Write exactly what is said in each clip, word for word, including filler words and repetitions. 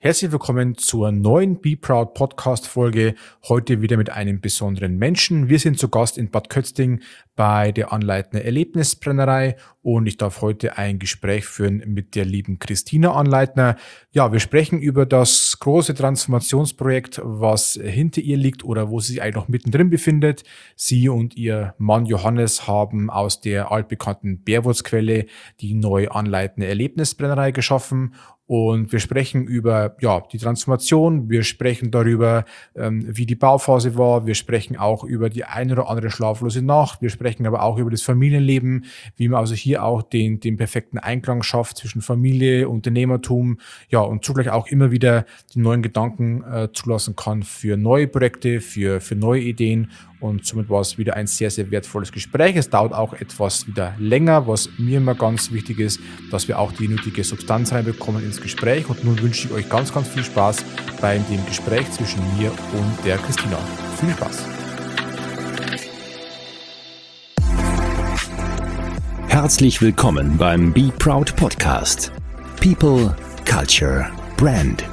Herzlich willkommen zur neuen Be Proud Podcast Folge. Heute wieder mit einem besonderen Menschen. Wir sind zu Gast in Bad Kötzting bei der Anleitner Erlebnisbrennerei und ich darf heute ein Gespräch führen mit der lieben Christina Anleitner. Ja, wir sprechen über das große Transformationsprojekt, was hinter ihr liegt oder wo sie sich eigentlich noch mittendrin befindet. Sie und ihr Mann Johannes haben aus der altbekannten Bärwurzquelle die neue Anleitner Erlebnisbrennerei geschaffen. Und wir sprechen über ja, die Transformation, wir sprechen darüber, ähm, wie die Bauphase war, wir sprechen auch über die ein oder andere schlaflose Nacht, wir sprechen aber auch über das Familienleben, wie man also hier auch den, den perfekten Einklang schafft zwischen Familie, Unternehmertum, ja und zugleich auch immer wieder die neuen Gedanken äh, zulassen kann für neue Projekte, für, für neue Ideen. Und somit war es wieder ein sehr, sehr wertvolles Gespräch. Es dauert auch etwas wieder länger, was mir immer ganz wichtig ist, dass wir auch die nötige Substanz reinbekommen ins Gespräch. Und nun wünsche ich euch ganz, ganz viel Spaß bei dem Gespräch zwischen mir und der Christina. Viel Spaß! Herzlich willkommen beim Be Proud Podcast. People, Culture, Brand.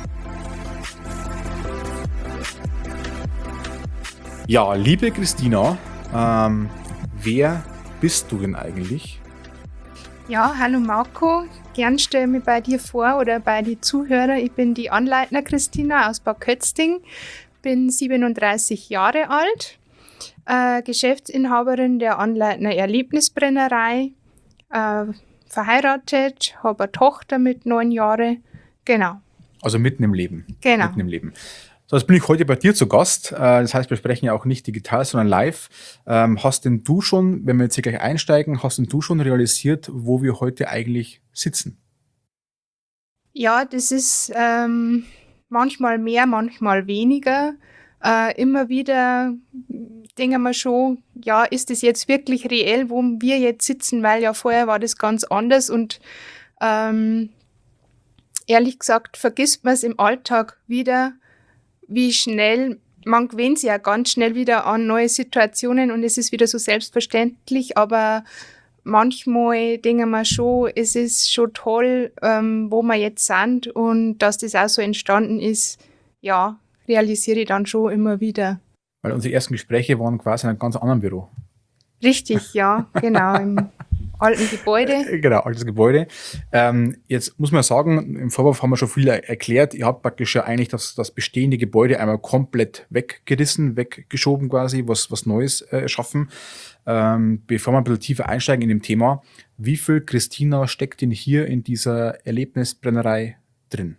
Ja, liebe Christina, ähm, wer bist du denn eigentlich? Ja, hallo Marco, gern stelle ich mich bei dir vor oder bei den Zuhörern. Ich bin die Anleitner Christina aus Bad Kötzting, bin siebenunddreißig Jahre alt, äh, Geschäftsinhaberin der Anleitner Erlebnisbrennerei, äh, verheiratet, habe eine Tochter mit neun Jahren, genau. Also mitten im Leben. Genau. Mitten im Leben. So, jetzt bin ich heute bei dir zu Gast. Das heißt, wir sprechen ja auch nicht digital, sondern live. Ähm, hast denn du schon, wenn wir jetzt hier gleich einsteigen, hast denn du schon realisiert, wo wir heute eigentlich sitzen? Ja, das ist ähm, manchmal mehr, manchmal weniger. Äh, immer wieder denken wir schon, ja, ist das jetzt wirklich reell, wo wir jetzt sitzen, weil ja vorher war das ganz anders und ähm, ehrlich gesagt vergisst man es im Alltag wieder, wie schnell, man gewöhnt sich ja ganz schnell wieder an neue Situationen und es ist wieder so selbstverständlich, aber manchmal denken wir schon, es ist schon toll, ähm, wo wir jetzt sind und dass das auch so entstanden ist, ja, realisiere ich dann schon immer wieder. Weil unsere ersten Gespräche waren quasi in einem ganz anderen Büro. Richtig, ja, genau, im alten Gebäude. Genau, altes Gebäude. Ähm, jetzt muss man sagen, im Vorwurf haben wir schon viel erklärt. Ihr habt praktisch ja eigentlich das, das bestehende Gebäude einmal komplett weggerissen, weggeschoben quasi, was, was Neues äh, schaffen. Ähm, bevor wir ein bisschen tiefer einsteigen in dem Thema, wie viel Christina steckt denn hier in dieser Erlebnisbrennerei drin?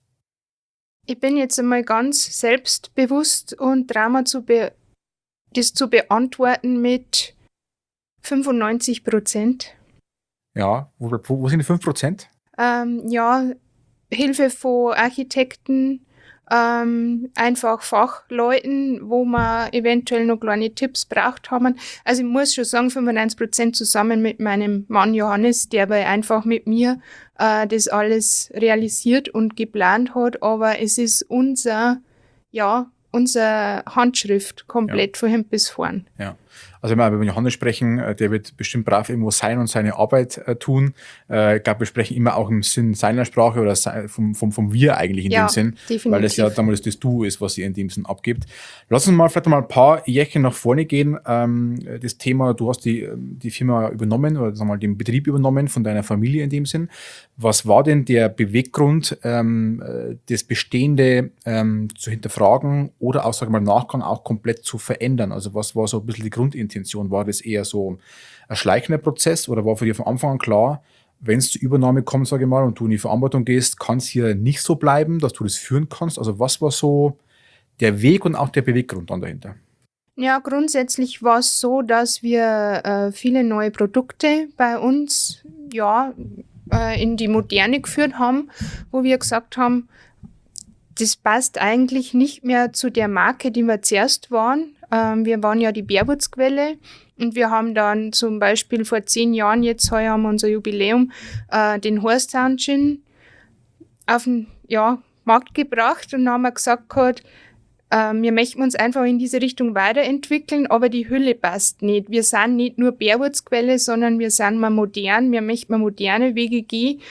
Ich bin jetzt einmal ganz selbstbewusst und traue mir zu be- das zu beantworten mit fünfundneunzig Prozent. Ja, wo, wo, wo sind die fünf Prozent? Ähm, ja, Hilfe von Architekten, ähm, einfach Fachleuten, wo man eventuell noch kleine Tipps braucht haben. Also ich muss schon sagen, fünfundneunzig Prozent zusammen mit meinem Mann Johannes, der aber einfach mit mir äh, das alles realisiert und geplant hat. Aber es ist unser, ja, unsere Handschrift komplett ja. Von hinten bis vorn. Ja. Also wenn wir über Johannes sprechen, der wird bestimmt brav irgendwo sein und seine Arbeit äh, tun. Äh, ich glaube, wir sprechen immer auch im Sinn seiner Sprache oder vom, vom, vom Wir eigentlich in ja, dem Sinn, definitiv. Weil das ja damals das Du ist, was ihr in dem Sinn abgibt. Lass uns mal vielleicht mal ein paar Jährchen nach vorne gehen. Ähm, das Thema, du hast die, die Firma übernommen oder sagen wir mal den Betrieb übernommen von deiner Familie in dem Sinn. Was war denn der Beweggrund, ähm, das Bestehende ähm, zu hinterfragen oder auch, sagen wir mal, im Nachgang auch komplett zu verändern? Also was war so ein bisschen die Grundintention? War das eher so ein schleichender Prozess oder war für dich von Anfang an klar, wenn es zur Übernahme kommt, sage ich mal, und du in die Verantwortung gehst, kann es hier nicht so bleiben, dass du das führen kannst? Also was war so der Weg und auch der Beweggrund dann dahinter? Ja, grundsätzlich war es so, dass wir äh, viele neue Produkte bei uns ja, äh, in die Moderne geführt haben, wo wir gesagt haben, das passt eigentlich nicht mehr zu der Marke, die wir zuerst waren. Ähm, wir waren ja die Bärwurzquelle und wir haben dann zum Beispiel vor zehn Jahren, jetzt heuer haben wir unser Jubiläum, äh, den Horstown Gin auf den ja, Markt gebracht und dann haben wir gesagt gehabt, äh, wir möchten uns einfach in diese Richtung weiterentwickeln, aber die Hülle passt nicht. Wir sind nicht nur Bärwurzquelle, sondern wir sind mal modern, wir möchten mal moderne Wege gehen.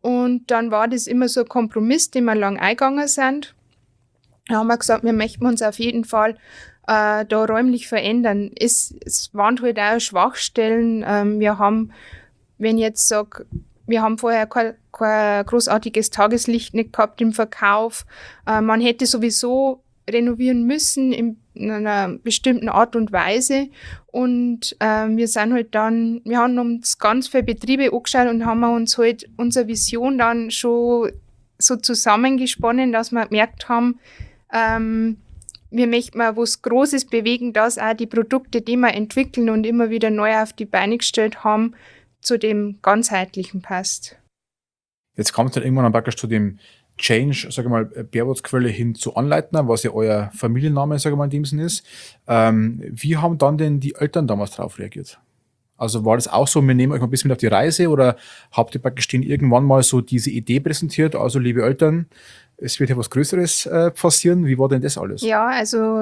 Und dann war das immer so ein Kompromiss, den wir lang eingegangen sind. Da haben wir gesagt, wir möchten uns auf jeden Fall äh, da räumlich verändern. Es, es waren halt auch Schwachstellen. Ähm, wir haben, wenn ich jetzt sage, wir haben vorher kein, kein großartiges Tageslicht nicht gehabt im Verkauf. Äh, man hätte sowieso renovieren müssen in, in einer bestimmten Art und Weise. Und äh, wir sind halt dann, wir haben uns ganz viele Betriebe angeschaut und haben uns halt unsere Vision dann schon so zusammengesponnen, dass wir gemerkt haben, ähm, wir möchten mal was Großes bewegen, dass auch die Produkte, die wir entwickeln und immer wieder neu auf die Beine gestellt haben, zu dem ganzheitlichen passt. Jetzt kommt dann irgendwann praktisch zu dem Change, sage ich mal, Bärwurzquelle hin zu Anleitner, was ja euer Familienname, sage ich mal, in dem Sinn ist. Ähm, wie haben dann denn die Eltern damals darauf reagiert? Also war das auch so, wir nehmen euch mal ein bisschen mit auf die Reise oder habt ihr praktisch denen irgendwann mal so diese Idee präsentiert, also liebe Eltern, es wird ja was Größeres äh, passieren. Wie war denn das alles? Ja, also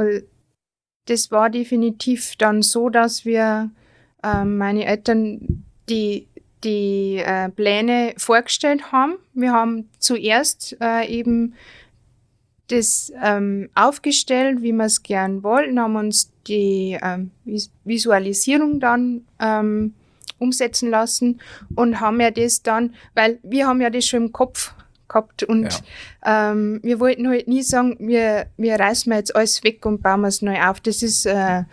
das war definitiv dann so, dass wir äh, meine Eltern die die äh, Pläne vorgestellt haben. Wir haben zuerst äh, eben das ähm, aufgestellt, wie wir es gern wollten, haben uns die ähm, Vis- Visualisierung dann ähm, umsetzen lassen und haben ja das dann, weil wir haben ja das schon im Kopf gehabt und ja. ähm, wir wollten halt nie sagen, wir, wir reißen jetzt alles weg und bauen es neu auf. Das ist, äh,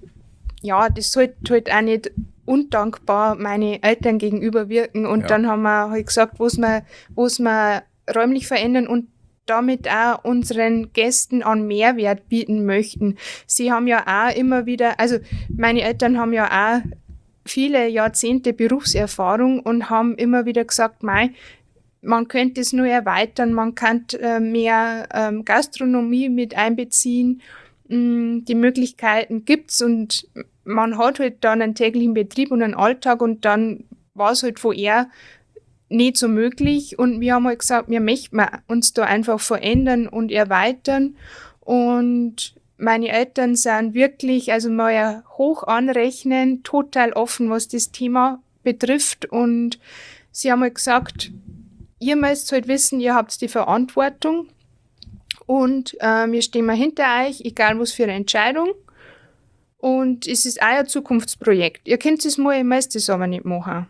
ja, das sollte halt auch nicht undankbar meine Eltern gegenüber wirken. Und ja. dann haben wir halt gesagt, was wir, was wir räumlich verändern und damit auch unseren Gästen an Mehrwert bieten möchten. Sie haben ja auch immer wieder, also meine Eltern haben ja auch viele Jahrzehnte Berufserfahrung und haben immer wieder gesagt, mei, man könnte es nur erweitern, man kann äh, mehr ähm, Gastronomie mit einbeziehen. Mm, die Möglichkeiten gibt's und man hat halt dann einen täglichen Betrieb und einen Alltag und dann war es halt vorher nicht so möglich und wir haben halt gesagt, wir möchten uns da einfach verändern und erweitern und meine Eltern sind wirklich, also mal ja hoch anrechnen, total offen, was das Thema betrifft und sie haben halt gesagt, ihr müsst halt wissen, ihr habt die Verantwortung und äh, wir stehen mal hinter euch, egal was für eine Entscheidung. Und es ist auch ein Zukunftsprojekt. Ihr könnt es mal, ihr müsst es aber nicht machen.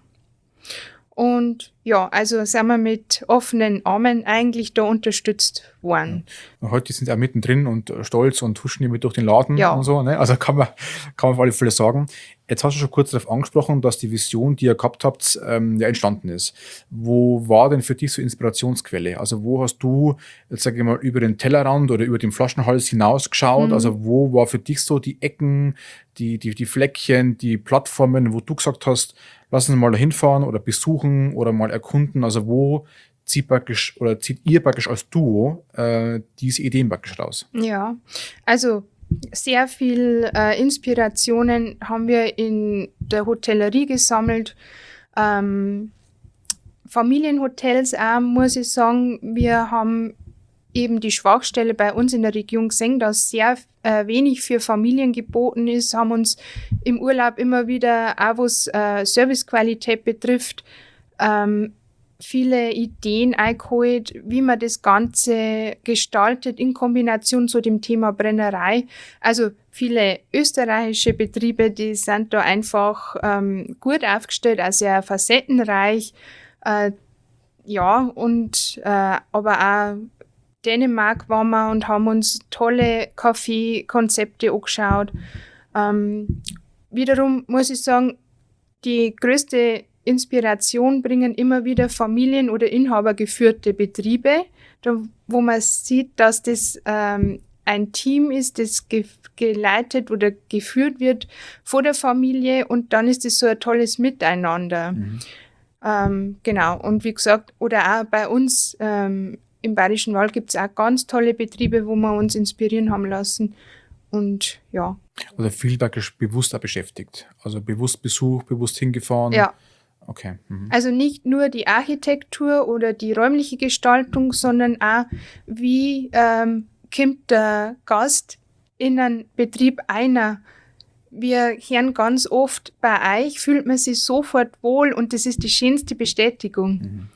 Und ja, also sind wir mit offenen Armen eigentlich da unterstützt worden. Und heute sind sie auch mittendrin und stolz und huschen immer durch den Laden ja. und so. Ne? Also kann man, kann man auf alle Fälle sagen. Jetzt hast du schon kurz darauf angesprochen, dass die Vision, die ihr gehabt habt, ähm, ja entstanden ist. Wo war denn für dich so Inspirationsquelle? Also wo hast du, jetzt sage ich mal, über den Tellerrand oder über den Flaschenhals hinausgeschaut? Mhm. Also wo war für dich so die Ecken, die, die, die Fleckchen, die Plattformen, wo du gesagt hast, lass uns mal da hinfahren oder besuchen oder mal erkunden? Also wo zieht praktisch oder zieht ihr praktisch als Duo äh, diese Ideen praktisch raus? Ja, also sehr viel äh, Inspirationen haben wir in der Hotellerie gesammelt. Ähm, Familienhotels auch, muss ich sagen. Wir haben eben die Schwachstelle bei uns in der Region gesehen, dass sehr äh, wenig für Familien geboten ist, haben uns im Urlaub immer wieder, auch was äh, Servicequalität betrifft, ähm, viele Ideen eingeholt, wie man das Ganze gestaltet in Kombination zu dem Thema Brennerei. Also viele österreichische Betriebe, die sind da einfach ähm, gut aufgestellt, also sehr facettenreich. Äh, ja, und äh, aber auch Dänemark waren wir und haben uns tolle Kaffeekonzepte angeschaut. Ähm, wiederum muss ich sagen, die größte Inspiration bringen immer wieder Familien- oder inhabergeführte Betriebe, da, wo man sieht, dass das ähm, ein Team ist, das ge- geleitet oder geführt wird von der Familie und dann ist es so ein tolles Miteinander. Mhm. Ähm, genau, und wie gesagt, oder auch bei uns ähm, im Bayerischen Wald gibt es auch ganz tolle Betriebe, wo wir uns inspirieren haben lassen und ja. Also viel praktisch bewusst auch beschäftigt, also bewusst Besuch, bewusst hingefahren. Ja. Okay. Mhm. Also nicht nur die Architektur oder die räumliche Gestaltung, sondern auch, wie ähm, kommt der Gast in einen Betrieb einer. Wir hören ganz oft, bei euch fühlt man sich sofort wohl und das ist die schönste Bestätigung. Mhm.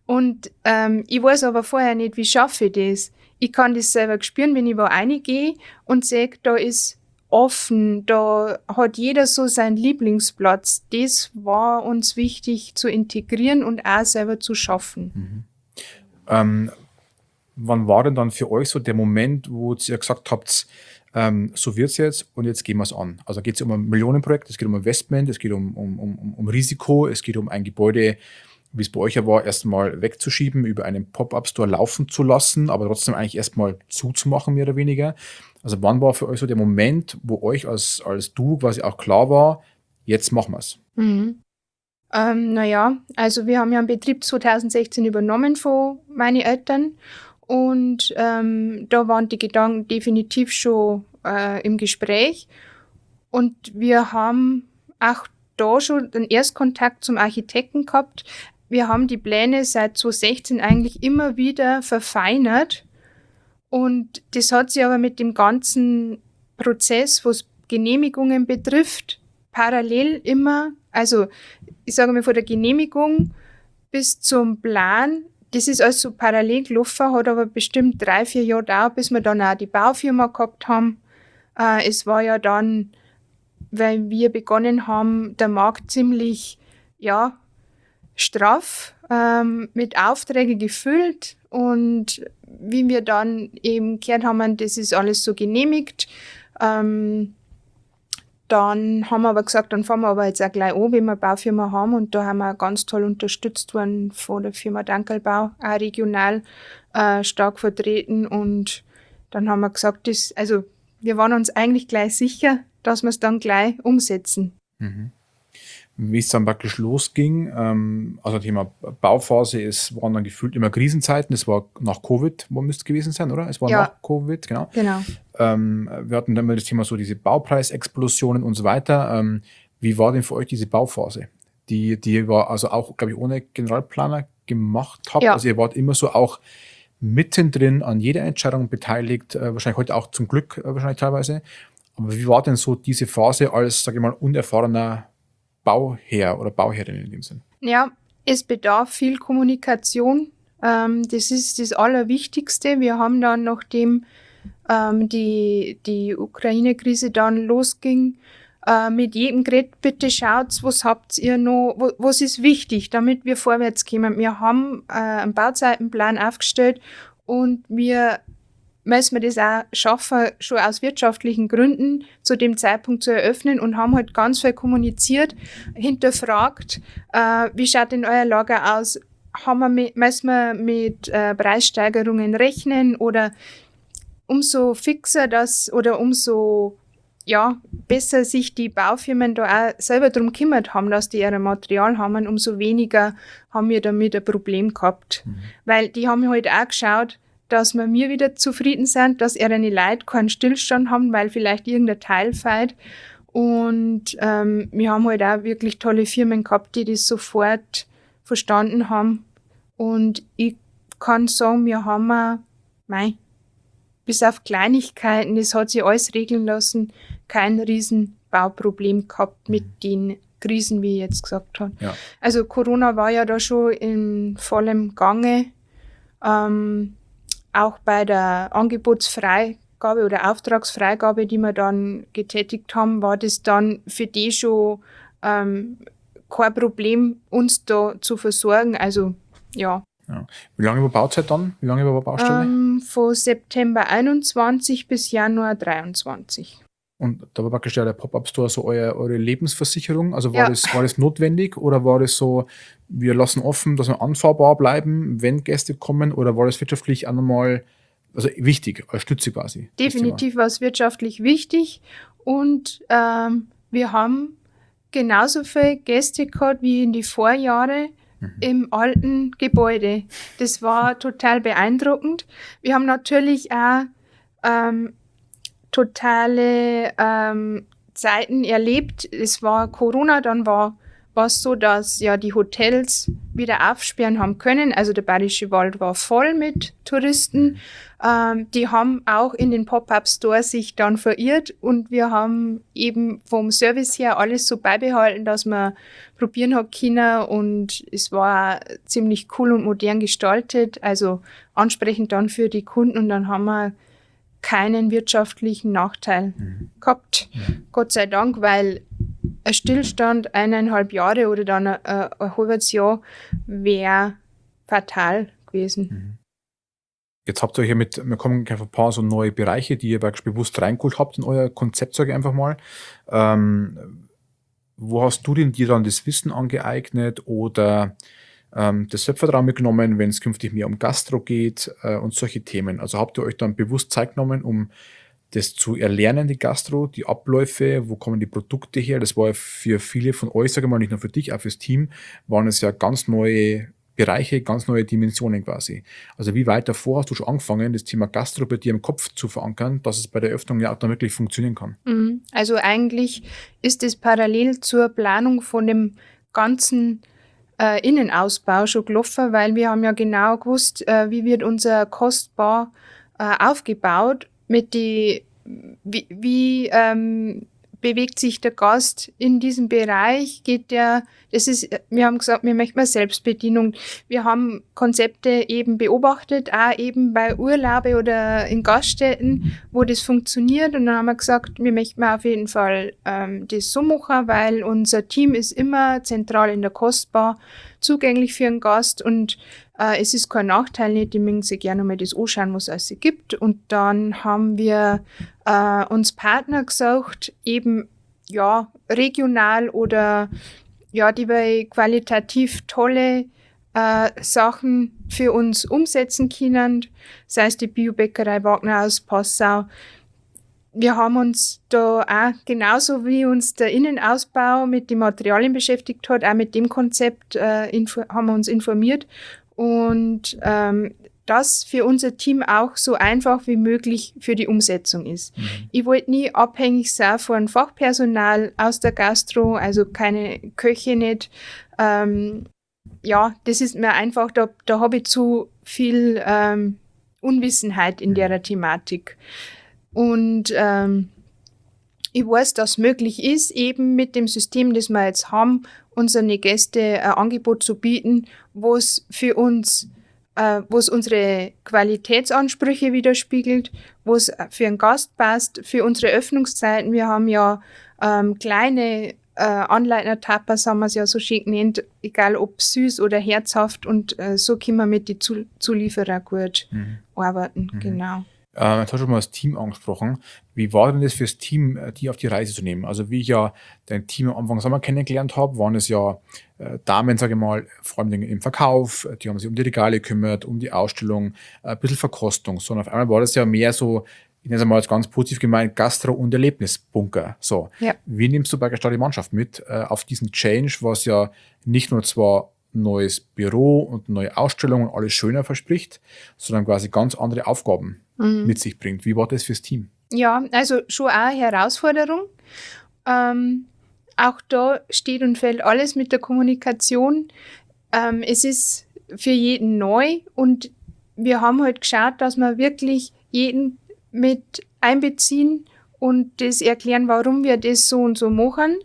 Und ähm, ich weiß aber vorher nicht, wie schaffe ich das. Ich kann das selber spüren, wenn ich wo reingehe und sehe, da ist offen, da hat jeder so seinen Lieblingsplatz. Das war uns wichtig zu integrieren und auch selber zu schaffen. Mhm. Ähm, wann war denn dann für euch so der Moment, wo ihr gesagt habt, ähm, so wird's jetzt und jetzt gehen wir es an? Also geht es um ein Millionenprojekt, es geht um Investment, es geht um, um, um, um Risiko, es geht um ein Gebäude, wie es bei euch ja war, erstmal wegzuschieben, über einen Pop-Up-Store laufen zu lassen, aber trotzdem eigentlich erstmal zuzumachen, mehr oder weniger. Also wann war für euch so der Moment, wo euch als, als du quasi auch klar war, jetzt machen wir es? Mhm. Ähm, naja, also wir haben ja einen Betrieb zwanzig sechzehn übernommen von meinen Eltern und ähm, da waren die Gedanken definitiv schon äh, im Gespräch und wir haben auch da schon den Erstkontakt zum Architekten gehabt. Wir haben die Pläne seit zwanzig sechzehn eigentlich immer wieder verfeinert und das hat sich aber mit dem ganzen Prozess, was Genehmigungen betrifft, parallel immer, also ich sage mal von der Genehmigung bis zum Plan, das ist alles so parallel gelaufen, hat aber bestimmt drei, vier Jahre gedauert, bis wir dann auch die Baufirma gehabt haben. Äh, es war ja dann, weil wir begonnen haben, der Markt ziemlich, ja, straff, ähm, mit Aufträgen gefüllt und wie wir dann eben gehört haben, das ist alles so genehmigt, ähm, dann haben wir aber gesagt, dann fahren wir aber jetzt auch gleich an, wenn wir eine Baufirma haben. Und da haben wir ganz toll unterstützt worden von der Firma Dankelbau, auch regional äh, stark vertreten. Und dann haben wir gesagt, das, also wir waren uns eigentlich gleich sicher, dass wir es dann gleich umsetzen. Mhm. Wie es dann praktisch losging, ähm, also Thema Bauphase, es waren dann gefühlt immer Krisenzeiten, es war nach Covid, wo müsste es gewesen sein, oder? Es war Ja. nach Covid, genau. Genau. Ähm, wir hatten dann immer das Thema so diese Baupreisexplosionen und so weiter. Ähm, wie war denn für euch diese Bauphase? Die, die war also auch, glaube ich, ohne Generalplaner gemacht habt. Ja. Also ihr wart immer so auch mittendrin an jeder Entscheidung beteiligt, äh, wahrscheinlich heute auch zum Glück äh, wahrscheinlich teilweise. Aber wie war denn so diese Phase als, sage ich mal, unerfahrener Bauherr oder Bauherrin in dem Sinn? Ja, es bedarf viel Kommunikation. Ähm, das ist das Allerwichtigste. Wir haben dann, nachdem ähm, die, die Ukraine-Krise dann losging, äh, mit jedem geredet, bitte schaut, was habt ihr noch, wo, was ist wichtig, damit wir vorwärts kommen. Wir haben äh, einen Bauzeitenplan aufgestellt und wir müssen wir das auch schaffen, schon aus wirtschaftlichen Gründen zu dem Zeitpunkt zu eröffnen und haben halt ganz viel kommuniziert, hinterfragt, äh, wie schaut denn euer Lager aus, haben wir mit, müssen wir mit äh, Preissteigerungen rechnen oder umso fixer das oder umso ja, besser sich die Baufirmen da auch selber darum gekümmert haben, dass die ihre Material haben, umso weniger haben wir damit ein Problem gehabt. Mhm. Weil die haben halt auch geschaut, dass wir mir wieder zufrieden sind, dass ihre Leute keinen Stillstand haben, weil vielleicht irgendein Teil fehlt. Und ähm, wir haben halt auch wirklich tolle Firmen gehabt, die das sofort verstanden haben. Und ich kann sagen, wir haben auch, mei, bis auf Kleinigkeiten, das hat sich alles regeln lassen, kein Riesenbauproblem gehabt mit den Krisen, wie ich jetzt gesagt habe. Ja. Also Corona war ja da schon in vollem Gange. Ähm, auch bei der Angebotsfreigabe oder Auftragsfreigabe, die wir dann getätigt haben, war das dann für die schon ähm, kein Problem, uns da zu versorgen. Also, ja. Ja. Wie lange war Bauzeit dann? Wie lange war Baustelle? Ähm, von September einundzwanzig bis Januar dreiundzwanzig. Und da war praktisch der Pop-Up-Store so eure, eure Lebensversicherung. Also war, Ja. das, war das notwendig oder war das so, wir lassen offen, dass wir anfahrbar bleiben, wenn Gäste kommen, oder war das wirtschaftlich auch nochmal, also wichtig, als Stütze quasi? Definitiv war es wirtschaftlich wichtig und ähm, wir haben genauso viele Gäste gehabt wie in die Vorjahre mhm. im alten Gebäude. Das war total beeindruckend. Wir haben natürlich auch ähm, totale ähm, Zeiten erlebt. Es war Corona, dann war war es so, dass ja die Hotels wieder aufsperren haben können. Also der Bayerische Wald war voll mit Touristen. Ähm, die haben auch in den Pop-Up-Store sich dann verirrt und wir haben eben vom Service her alles so beibehalten, dass man probieren hat können und es war ziemlich cool und modern gestaltet, also ansprechend dann für die Kunden und dann haben wir keinen wirtschaftlichen Nachteil mhm. gehabt. Mhm. Gott sei Dank, weil ein Stillstand eineinhalb Jahre oder dann ein, ein halbes Jahr wäre fatal gewesen. Jetzt habt ihr euch ja mit, wir kommen auf ein paar so neue Bereiche, die ihr wirklich bewusst reingeholt habt in euer Konzept, sage ich einfach mal. Ähm, wo hast du denn dir dann das Wissen angeeignet oder ähm, das Selbstvertrauen mitgenommen, wenn es künftig mehr um Gastro geht äh, und solche Themen? Also habt ihr euch dann bewusst Zeit genommen, um das zu erlernen, die Gastro, die Abläufe, wo kommen die Produkte her? Das war ja für viele von euch, sage ich mal, nicht nur für dich, auch fürs Team, waren es ja ganz neue Bereiche, ganz neue Dimensionen quasi. Also wie weit davor hast du schon angefangen, das Thema Gastro bei dir im Kopf zu verankern, dass es bei der Öffnung ja auch dann wirklich funktionieren kann? Also eigentlich ist es parallel zur Planung von dem ganzen äh, Innenausbau schon gelaufen, weil wir haben ja genau gewusst, äh, wie wird unser Kostbar äh, aufgebaut, mit die, wie, wie ähm, bewegt sich der Gast in diesem Bereich, geht der, das ist, wir haben gesagt, wir möchten eine Selbstbedienung. Wir haben Konzepte eben beobachtet, auch eben bei Urlaube oder in Gaststätten, wo das funktioniert und dann haben wir gesagt, wir möchten auf jeden Fall ähm, das so machen, weil unser Team ist immer zentral in der Kostbar zugänglich für einen Gast und äh, es ist kein Nachteil, nicht, die mögen sich gerne mal das anschauen, was es gibt. Und dann haben wir äh, uns Partner gesucht, eben ja regional oder ja, die wir qualitativ tolle äh, Sachen für uns umsetzen können, sei es die Biobäckerei Wagner aus Passau. Wir haben uns da auch, genauso wie uns der Innenausbau mit den Materialien beschäftigt hat, auch mit dem Konzept äh, info- haben wir uns informiert und ähm, das für unser Team auch so einfach wie möglich für die Umsetzung ist. Mhm. Ich wollte nie abhängig sein von Fachpersonal aus der Gastro, also keine Köche nicht. Ähm, ja, das ist mir einfach, da, da habe ich zu viel ähm, Unwissenheit in der Thematik. Und ähm, ich weiß, dass möglich ist, eben mit dem System, das wir jetzt haben, unseren Gästen ein Angebot zu bieten, wo es für uns, äh, wo es unsere Qualitätsansprüche widerspiegelt, wo es für einen Gast passt, für unsere Öffnungszeiten. Wir haben ja ähm, kleine äh, Anleitner-Tapas, haben wir es ja so schön genannt, egal ob süß oder herzhaft und äh, so können wir mit den Zul- Zulieferern gut mhm. arbeiten, mhm. genau. Äh, jetzt hast du schon mal das Team angesprochen. Wie war denn das fürs Team, die auf die Reise zu nehmen? Also wie ich ja dein Team am Anfang Sommer kennengelernt habe, waren es ja äh, Damen, sage ich mal, vor allem im Verkauf, die haben sich um die Regale gekümmert, um die Ausstellung, ein bisschen Verkostung. Sondern auf einmal war das ja mehr so, ich nenne es mal jetzt ganz positiv gemeint, Gastro- und Erlebnisbunker. So. Ja. Wie nimmst du bei der Stadt die Mannschaft mit äh, auf diesen Change, was ja nicht nur zwar neues Büro und neue Ausstellungen und alles schöner verspricht, sondern quasi ganz andere Aufgaben mhm. mit sich bringt. Wie war das fürs Team? Ja, also schon auch eine Herausforderung. Ähm, auch da steht und fällt alles mit der Kommunikation. Ähm, es ist für jeden neu und wir haben halt geschaut, dass wir wirklich jeden mit einbeziehen und das erklären, warum wir das so und so machen.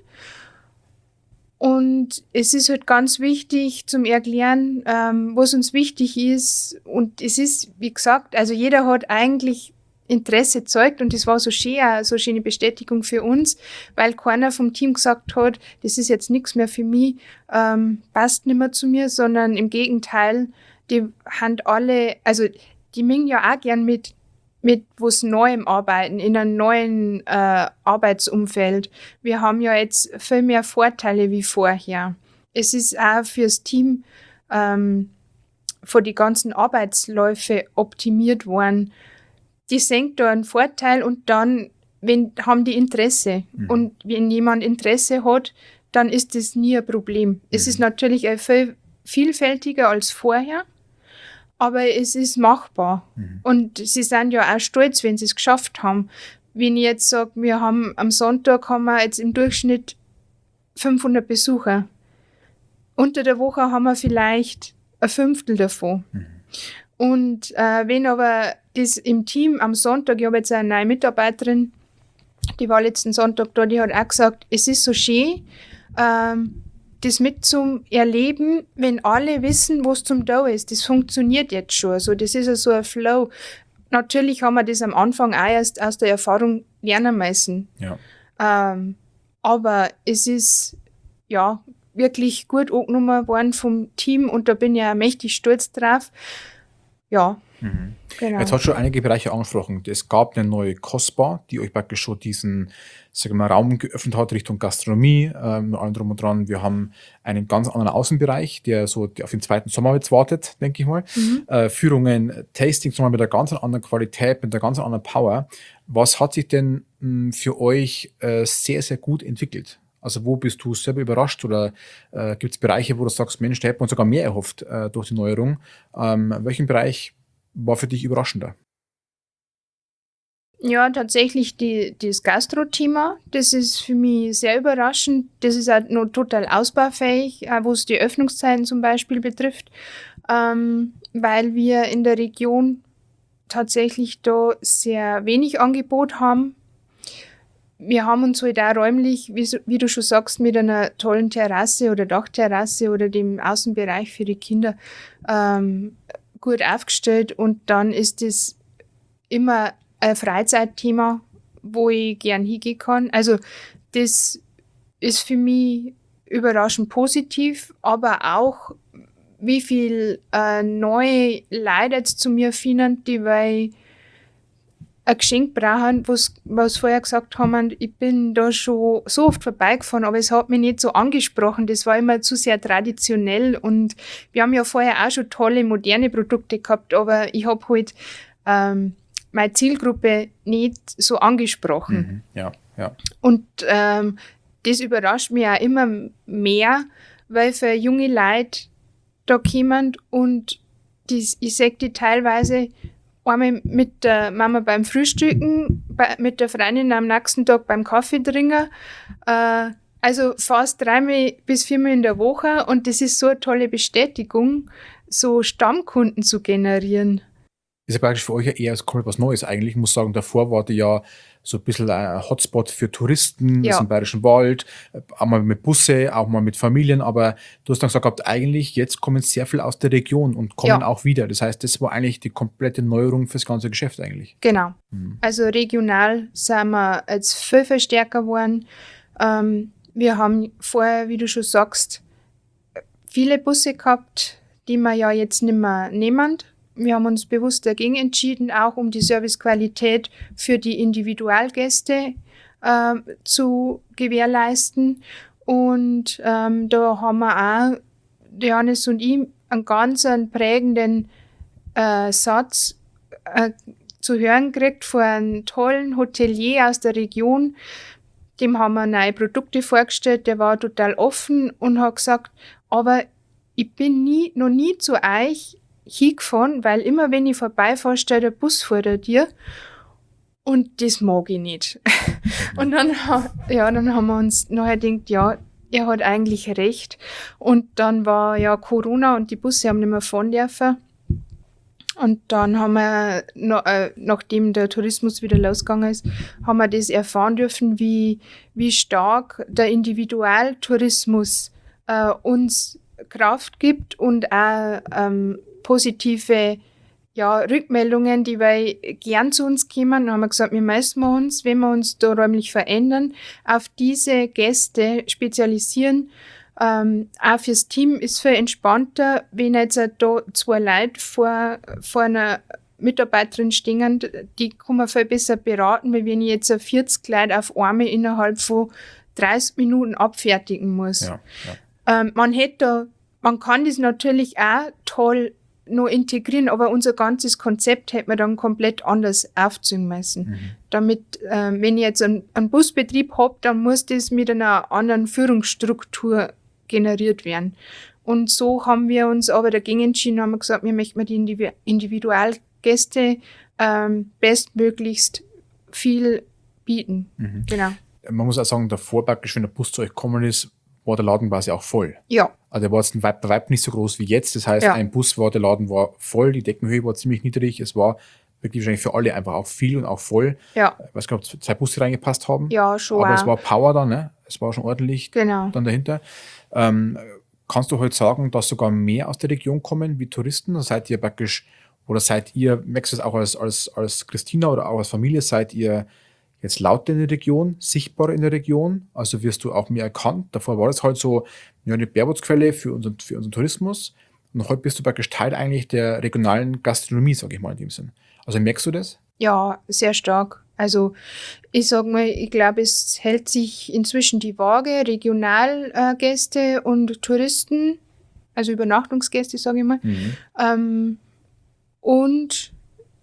Und es ist halt ganz wichtig zum Erklären, ähm, was uns wichtig ist. Und es ist, wie gesagt, also jeder hat eigentlich Interesse gezeigt und das war so schön, so eine schöne Bestätigung für uns, weil keiner vom Team gesagt hat, das ist jetzt nichts mehr für mich, ähm, passt nicht mehr zu mir, sondern im Gegenteil, die haben alle, also die mögen ja auch gern mit mit was Neuem arbeiten, in einem neuen äh, Arbeitsumfeld. Wir haben ja jetzt viel mehr Vorteile wie vorher. Es ist auch fürs Team ähm, für die ganzen Arbeitsläufe optimiert worden. Die sehen da einen Vorteil und dann wenn, haben die Interesse. Mhm. Und wenn jemand Interesse hat, dann ist das nie ein Problem. Mhm. Es ist natürlich auch viel vielfältiger als vorher, aber es ist machbar. Mhm. Und sie sind ja auch stolz, wenn sie es geschafft haben. Wenn ich jetzt sage, wir haben am Sonntag haben wir jetzt im Durchschnitt fünfhundert Besucher. unter der Woche haben wir vielleicht ein Fünftel davon. Mhm. Und äh, wenn aber das im Team am Sonntag, ich habe jetzt eine neue Mitarbeiterin, die war letzten Sonntag da, die hat auch gesagt, es ist so schön, ähm, das mit zum Erleben, wenn alle wissen, was zum da ist. Das funktioniert jetzt schon. Also das ist ja so ein Flow. Natürlich haben wir das am Anfang auch erst aus der Erfahrung lernen müssen. Ja. Ähm, aber es ist ja wirklich gut angenommen worden vom Team und da bin ich auch mächtig stolz drauf. Ja, mhm. genau. Jetzt hast du schon einige Bereiche angesprochen. Es gab eine neue Kostbar, die euch praktisch schon diesen, sagen wir mal, Raum geöffnet hat Richtung Gastronomie, ähm, allem drum und dran. Wir haben einen ganz anderen Außenbereich, der so auf den zweiten Sommer jetzt wartet, denke ich mal. Mhm. Äh, Führungen, Tastings nochmal mit einer ganz anderen Qualität, mit einer ganz anderen Power. Was hat sich denn mh, für euch äh, sehr, sehr gut entwickelt? Also wo bist du selber überrascht oder äh, gibt es Bereiche, wo du sagst, Mensch, da hätte man sogar mehr erhofft äh, durch die Neuerung. Ähm, welchen Bereich war für dich überraschender? Ja, tatsächlich die, das Gastro-Thema, das ist für mich sehr überraschend. Das ist auch noch total ausbaufähig, auch was die Öffnungszeiten zum Beispiel betrifft, ähm, weil wir in der Region tatsächlich da sehr wenig Angebot haben. Wir haben uns halt auch räumlich, wie, wie du schon sagst, mit einer tollen Terrasse oder Dachterrasse oder dem Außenbereich für die Kinder ähm, gut aufgestellt und dann ist das immer ein Freizeitthema, wo ich gern hingehen kann. Also das ist für mich überraschend positiv, aber auch wie viel äh, neue Leute jetzt zu mir finden, die weil ein Geschenk brauchen, was was vorher gesagt haben, ich bin da schon so oft vorbeigefahren, aber es hat mich nicht so angesprochen. Das war immer zu sehr traditionell und wir haben ja vorher auch schon tolle, moderne Produkte gehabt, aber ich habe halt ähm, meine Zielgruppe nicht so angesprochen. Mhm. Ja, ja. Und ähm, das überrascht mich auch immer mehr, weil für junge Leute da kommen und das, ich sehe die teilweise einmal mit der Mama beim Frühstücken, bei, mit der Freundin am nächsten Tag beim Kaffee trinken. Äh, also fast dreimal bis viermal in der Woche und das ist so eine tolle Bestätigung, so Stammkunden zu generieren. Ist ja praktisch für euch ja eher komplett was Neues eigentlich. Ich muss sagen, davor war die ja so ein bisschen ein Hotspot für Touristen, Ja. das im Bayerischen Wald, auch mal mit Busse, auch mal mit Familien, aber du hast dann gesagt, eigentlich jetzt kommen sehr viel aus der Region und kommen Ja. auch wieder. Das heißt, das war eigentlich die komplette Neuerung fürs ganze Geschäft eigentlich. Genau. Mhm. Also regional sind wir jetzt viel, viel stärker geworden. Ähm, wir haben vorher, wie du schon sagst, viele Busse gehabt, die wir ja jetzt nicht mehr nehmen. Wir haben uns bewusst dagegen entschieden, auch um die Servicequalität für die Individualgäste äh, zu gewährleisten. Und ähm, da haben wir auch, Johannes und ich, einen ganz einen prägenden äh, Satz äh, zu hören gekriegt von einem tollen Hotelier aus der Region. Dem haben wir neue Produkte vorgestellt, der war total offen und hat gesagt, aber ich bin nie, noch nie zu euch hingefahren, weil immer wenn ich vorbeifahre, steht der Bus vor der Tür und das mag ich nicht. Und dann, ja, dann haben wir uns nachher gedacht, ja, er hat eigentlich recht. Und dann war ja Corona und die Busse haben nicht mehr fahren dürfen. Und dann haben wir, äh, nachdem der Tourismus wieder losgegangen ist, haben wir das erfahren dürfen, wie, wie stark der Individualtourismus äh, uns Kraft gibt und auch ähm, positive ja, Rückmeldungen, die wir gern zu uns kommen. Dann haben wir gesagt, wir müssen uns, wenn wir uns da räumlich verändern, auf diese Gäste spezialisieren. Ähm, auch fürs Team ist viel entspannter, wenn jetzt da zwei Leute vor, vor einer Mitarbeiterin stehen, die kann man viel besser beraten, weil wenn ich jetzt vierzig Leute auf einmal innerhalb von dreißig Minuten abfertigen muss. Ja, ja. Ähm, man hätte, man kann das natürlich auch toll noch integrieren, aber unser ganzes Konzept hätte man dann komplett anders aufziehen müssen. Mhm. Damit, äh, wenn ich jetzt einen, einen Busbetrieb habe, dann muss das mit einer anderen Führungsstruktur generiert werden. Und so haben wir uns aber dagegen entschieden, haben wir gesagt, wir möchten die Individualgäste ähm, bestmöglichst viel bieten. Mhm. Genau. Man muss auch sagen, davor praktisch, wenn der Bus zu euch gekommen ist, war der Laden quasi auch voll. Ja. Also der war jetzt bei weitem nicht so groß wie jetzt. Das heißt, Ja. ein Bus war, der Laden war voll, die Deckenhöhe war ziemlich niedrig. Es war wirklich wahrscheinlich für alle einfach auch viel und auch voll. Ja, Ich weiß gar nicht, ob zwei Busse reingepasst haben. ja, schon Aber auch. es war Power dann, ne? Es war schon ordentlich Genau. dann dahinter. Ähm, kannst du heute sagen, dass sogar mehr aus der Region kommen wie Touristen? Also seid ihr praktisch, oder seid ihr, merkst du es auch als, als, als Christina oder auch als Familie, seid ihr jetzt lauter in der Region, sichtbarer in der Region? Also wirst du auch mehr erkannt? Davor war das halt so ja, eine Bärwurzelquelle für unseren, für unseren Tourismus. Und heute bist du praktisch Teil eigentlich der regionalen Gastronomie, sage ich mal in dem Sinn. Also merkst du das? Ja, sehr stark. Also ich sag mal, ich glaube, es hält sich inzwischen die Waage, Regionalgäste und Touristen, also Übernachtungsgäste, sage ich mal. Mhm. Ähm, und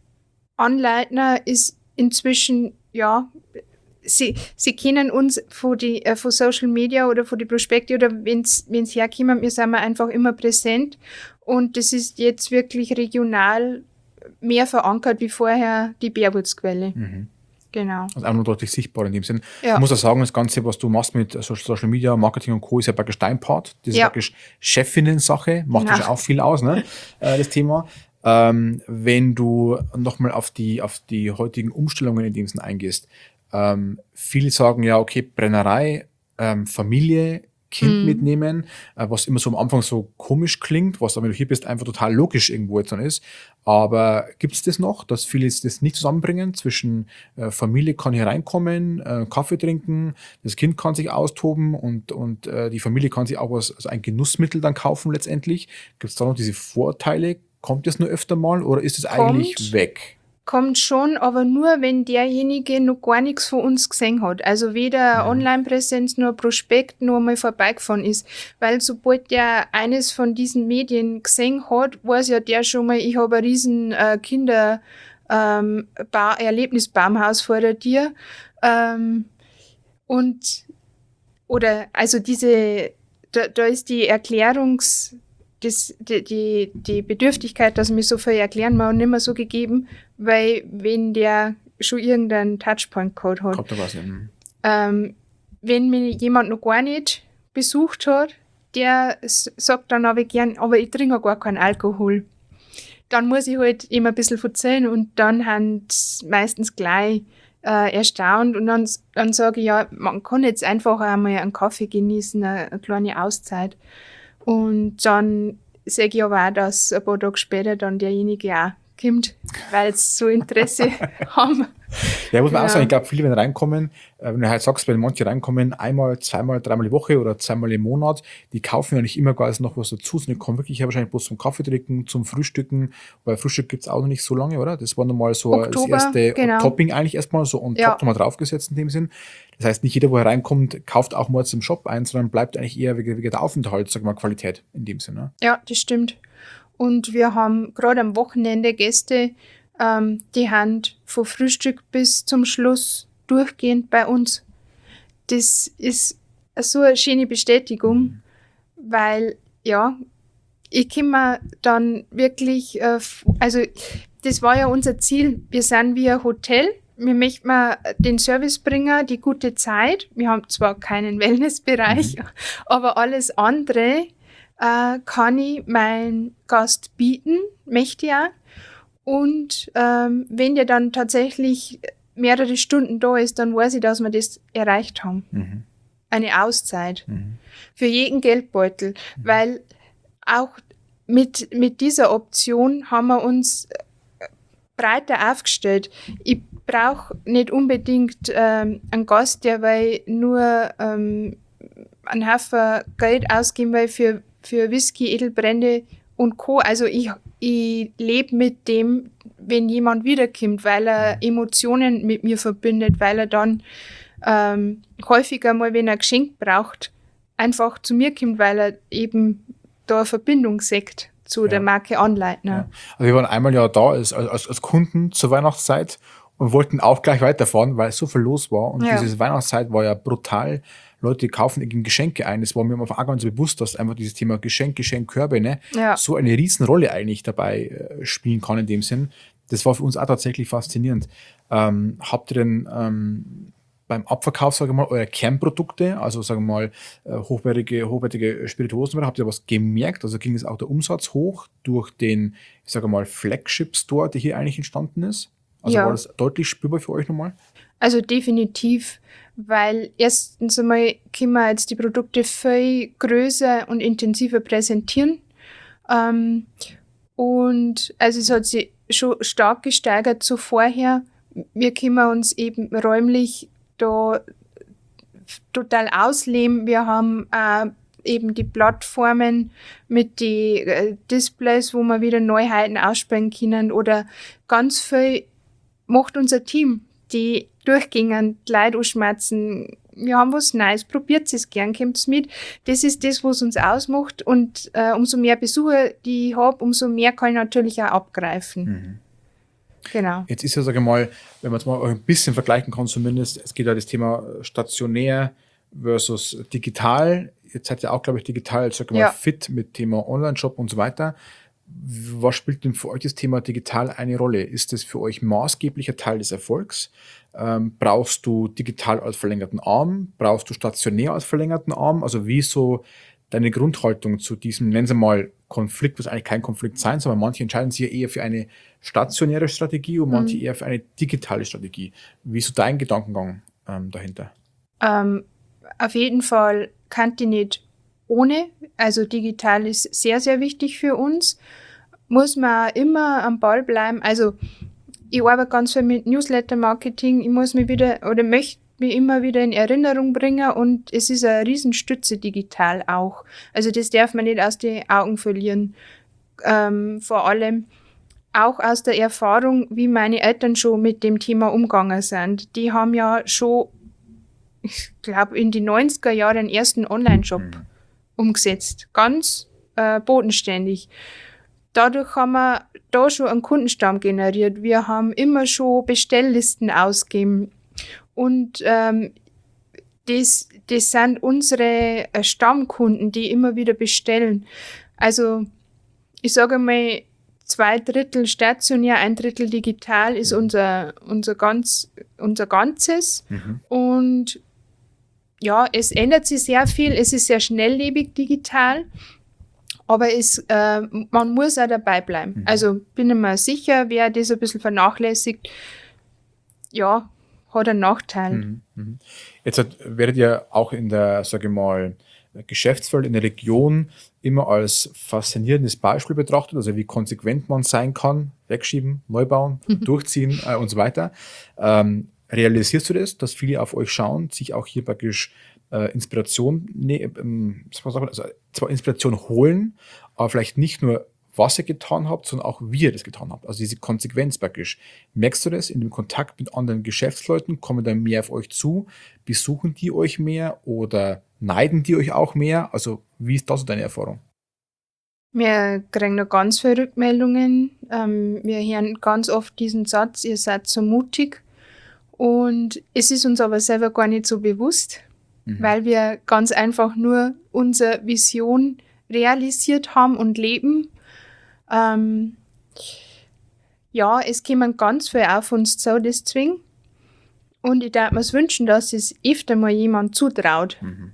Anleitner ist inzwischen, ja, sie, sie kennen uns von, die, äh, von Social Media oder von die Prospekte oder wenn es herkommt, wir sind wir einfach immer präsent. Und das ist jetzt wirklich regional mehr verankert wie vorher die Bärwurzquelle. Mhm. Genau. Also einfach nur deutlich sichtbar in dem Sinn. Ja. Ich muss auch sagen, das Ganze, was du machst mit Social Media, Marketing und Co., ist ja praktisch dein Part. Das ist Ja. praktisch Chefinnen-Sache, macht Ja. ja auch viel aus, ne? äh, das Thema. Ähm, wenn du nochmal auf die, auf die heutigen Umstellungen in dem Sinn eingehst, ähm, viele sagen ja, okay, Brennerei, ähm, Familie, Kind Mhm. mitnehmen, äh, was immer so am Anfang so komisch klingt, was aber, wenn du hier bist, einfach total logisch irgendwo jetzt dann ist. Aber gibt es das noch, dass viele das nicht zusammenbringen? Zwischen äh, Familie kann hier reinkommen, äh, Kaffee trinken, das Kind kann sich austoben und, und äh, die Familie kann sich auch was, also ein Genussmittel dann kaufen letztendlich. Gibt es da noch diese Vorteile? Kommt das nur öfter mal oder ist es eigentlich Kommt. weg? Kommt schon, aber nur, wenn derjenige noch gar nichts von uns gesehen hat. Also weder Mhm. Online-Präsenz noch Prospekt noch einmal vorbeigefahren ist. Weil sobald der eines von diesen Medien gesehen hat, weiß ja der schon mal, ich habe ein riesen äh, Kinder ähm, Bar- Erlebnisbaumhaus vor der Tür. Ähm, und oder also diese, da, da ist die Erklärungs, das, die, die, die Bedürftigkeit, dass mir so viel erklären muss, nicht mehr so gegeben, weil wenn der schon irgendeinen Touchpoint-Code hat. Kommt da was? Mhm. Ähm, wenn mich jemand noch gar nicht besucht hat, der s- sagt dann aber gern, aber ich trinke gar keinen Alkohol. Dann muss ich halt immer ein bisschen erzählen und dann haben sie meistens gleich äh, erstaunt und dann, dann sage ich, ja, man kann jetzt einfach einmal einen Kaffee genießen, eine, eine kleine Auszeit. Und dann sage ich aber auch, dass ein paar Tage später dann derjenige auch kommt, weil sie so Interesse haben. Ja, muss man Ja. auch sagen, ich glaube, viele, wenn reinkommen, äh, wenn du halt sagst, wenn manche reinkommen, einmal, zweimal, dreimal die Woche oder zweimal im Monat, die kaufen ja nicht immer gar noch was dazu, sondern die kommen wirklich wahrscheinlich bloß zum Kaffee trinken, zum Frühstücken, weil Frühstück gibt es auch noch nicht so lange, oder? Das war nochmal so Oktober, das erste genau. Topping eigentlich erstmal, so on Ja. top nochmal draufgesetzt in dem Sinn. Das heißt, nicht jeder, wo hereinkommt, kauft auch mal zum Shop ein, sondern bleibt eigentlich eher wegen, wegen der Aufenthalt, sag mal, Qualität in dem Sinne. Ne? Ja, das stimmt. Und wir haben gerade am Wochenende Gäste, ähm, die haben von Frühstück bis zum Schluss durchgehend bei uns. Das ist so eine schöne Bestätigung, weil, ja, ich kann mir dann wirklich, äh, f- also das war ja unser Ziel. Wir sind wie ein Hotel. Wir möchten mal den Service bringen, die gute Zeit. Wir haben zwar keinen Wellnessbereich, aber alles andere äh, kann ich meinem Gast bieten, möchte ich auch. Und ähm, wenn der dann tatsächlich mehrere Stunden da ist, dann weiß ich, dass wir das erreicht haben. Mhm. Eine Auszeit. Mhm. Für jeden Geldbeutel. Weil auch mit, mit dieser Option haben wir uns breiter aufgestellt. Ich brauche nicht unbedingt ähm, einen Gast, der weil nur ähm, einen Haufen Geld ausgeben will für, für Whisky, Edelbrände und Co. Also ich, ich lebe mit dem, wenn jemand wiederkommt, weil er Emotionen mit mir verbindet, weil er dann ähm, häufiger mal, wenn er ein Geschenk braucht, einfach zu mir kommt, weil er eben da eine Verbindung sieht zu Ja. der Marke Anleitner. Ja. Also wir waren einmal ja da als, als, als Kunden zur Weihnachtszeit und wollten auch gleich weiterfahren, weil so viel los war. Und Ja. diese Weihnachtszeit war ja brutal. Leute kaufen irgendwie Geschenke ein. Das war mir am Anfang auch ganz bewusst, dass einfach dieses Thema Geschenk, Geschenk, Körbe, ne, Ja. so eine Riesenrolle eigentlich dabei äh, spielen kann in dem Sinn. Das war für uns auch tatsächlich faszinierend. Ähm, habt ihr denn, ähm, beim Abverkauf, sage ich mal, eurer Kernprodukte, also sagen wir mal äh, hochwertige, hochwertige Spirituosen, habt ihr was gemerkt? Also ging es auch der Umsatz hoch durch den, ich sage mal, Flagship-Store, der hier eigentlich entstanden ist? Also Ja. war das deutlich spürbar für euch nochmal? Also definitiv, weil erstens einmal können wir jetzt die Produkte viel größer und intensiver präsentieren. Ähm, und also es hat sich schon stark gesteigert zu vorher. Wir können uns eben räumlich da total ausleben. Wir haben äh, eben die Plattformen mit den äh, Displays, wo wir wieder Neuheiten ausspielen können, oder ganz viel macht unser Team, die durchgehen, die Leute anschmerzen. Wir haben was Neues, probiert es gern, kommt mit. Das ist das, was uns ausmacht, und äh, umso mehr Besucher, die ich habe, umso mehr kann ich natürlich auch abgreifen. Mhm. Genau. Jetzt ist ja, sage ich mal, wenn man es mal ein bisschen vergleichen kann zumindest, es geht ja das Thema stationär versus digital. Jetzt seid ihr auch, glaube ich, digital, sag ich mal, Ja. fit mit Thema Online-Shop und so weiter. Was spielt denn für euch das Thema digital eine Rolle? Ist das für euch maßgeblicher Teil des Erfolgs? Ähm, brauchst du digital als verlängerten Arm? Brauchst du stationär als verlängerten Arm? Also wie so deine Grundhaltung zu diesem, nennen Sie mal, Konflikt, was eigentlich kein Konflikt sein soll, aber manche entscheiden sich ja eher für eine stationäre Strategie und manche Mhm. eher für eine digitale Strategie. Wie ist so dein Gedankengang ähm, dahinter? Ähm, auf jeden Fall kann die nicht ohne. Also digital ist sehr, sehr wichtig für uns. Muss man auch immer am Ball bleiben. Also ich arbeite ganz viel mit Newsletter-Marketing. Ich muss mich wieder oder möchte mich immer wieder in Erinnerung bringen, und es ist eine Riesenstütze digital auch. Also das darf man nicht aus den Augen verlieren. Ähm, vor allem auch aus der Erfahrung, wie meine Eltern schon mit dem Thema umgegangen sind. Die haben ja schon, ich glaube, in die neunziger Jahre den ersten Online-Shop Mhm. umgesetzt. Ganz äh, bodenständig. Dadurch haben wir da schon einen Kundenstamm generiert. Wir haben immer schon Bestelllisten ausgegeben. Und ähm, das, das sind unsere äh, Stammkunden, die immer wieder bestellen. Also ich sage mal, zwei Drittel stationär, ein Drittel digital ist unser, unser, ganz, unser Ganzes. Mhm. Und ja, es ändert sich sehr viel. Es ist sehr schnelllebig digital. Aber es, äh, man muss auch dabei bleiben. Mhm. Also bin ich mir sicher, wer das ein bisschen vernachlässigt, ja, hat einen Nachteil. Mhm. Mhm. Jetzt hat, werdet ihr auch in der, sage ich mal, Geschäftsfeld in der Region immer als faszinierendes Beispiel betrachtet, also wie konsequent man sein kann, wegschieben, neu bauen, durchziehen äh, und so weiter. Ähm, realisierst du das, dass viele auf euch schauen, sich auch hier praktisch äh, Inspiration, ne, ähm, also zwar Inspiration holen, aber vielleicht nicht nur, was ihr getan habt, sondern auch, wie ihr das getan habt. Also diese Konsequenz praktisch. Merkst du das in dem Kontakt mit anderen Geschäftsleuten? Kommen da mehr auf euch zu? Besuchen die euch mehr oder neiden die euch auch mehr? Also wie ist das so deine Erfahrung? Wir kriegen noch ganz viele Rückmeldungen. Ähm, wir hören ganz oft diesen Satz, ihr seid so mutig. Und es ist uns aber selber gar nicht so bewusst, Mhm. weil wir ganz einfach nur unsere Vision realisiert haben und leben. Ähm, ja, es kommen ganz viel auf uns zu, deswegen. Und ich darf mir wünschen, dass es öfter mal jemand zutraut. Mhm.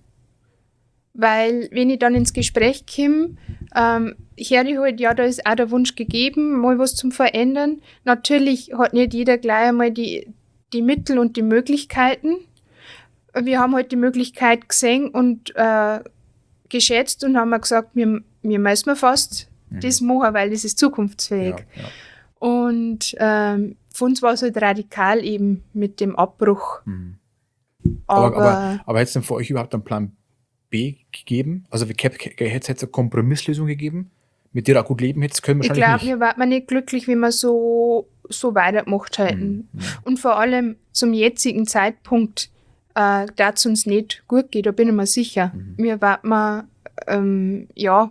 Weil, wenn ich dann ins Gespräch komme, ähm, höre ich halt, ja, da ist auch der Wunsch gegeben, mal was zum Verändern. Natürlich hat nicht jeder gleich einmal die, die Mittel und die Möglichkeiten. Wir haben halt die Möglichkeit gesehen und äh, geschätzt und haben mir gesagt, wir, wir müssen wir fast Mhm. das machen, weil das ist zukunftsfähig. Ja, ja. Und ähm, für uns war es halt radikal eben mit dem Abbruch. Mhm. Aber, Aber, aber, aber hätte es denn für euch überhaupt einen Plan B gegeben? Also hätte es eine Kompromisslösung gegeben, mit der ihr auch gut leben hättet können? ich Wahrscheinlich glaube, nicht. wir waren nicht glücklich, wenn wir so, so weitergemacht hätten. Mhm. Und vor allem zum jetzigen Zeitpunkt äh, da es uns nicht gut geht, da bin ich mir sicher. Mhm. Wir warten, ähm, ja,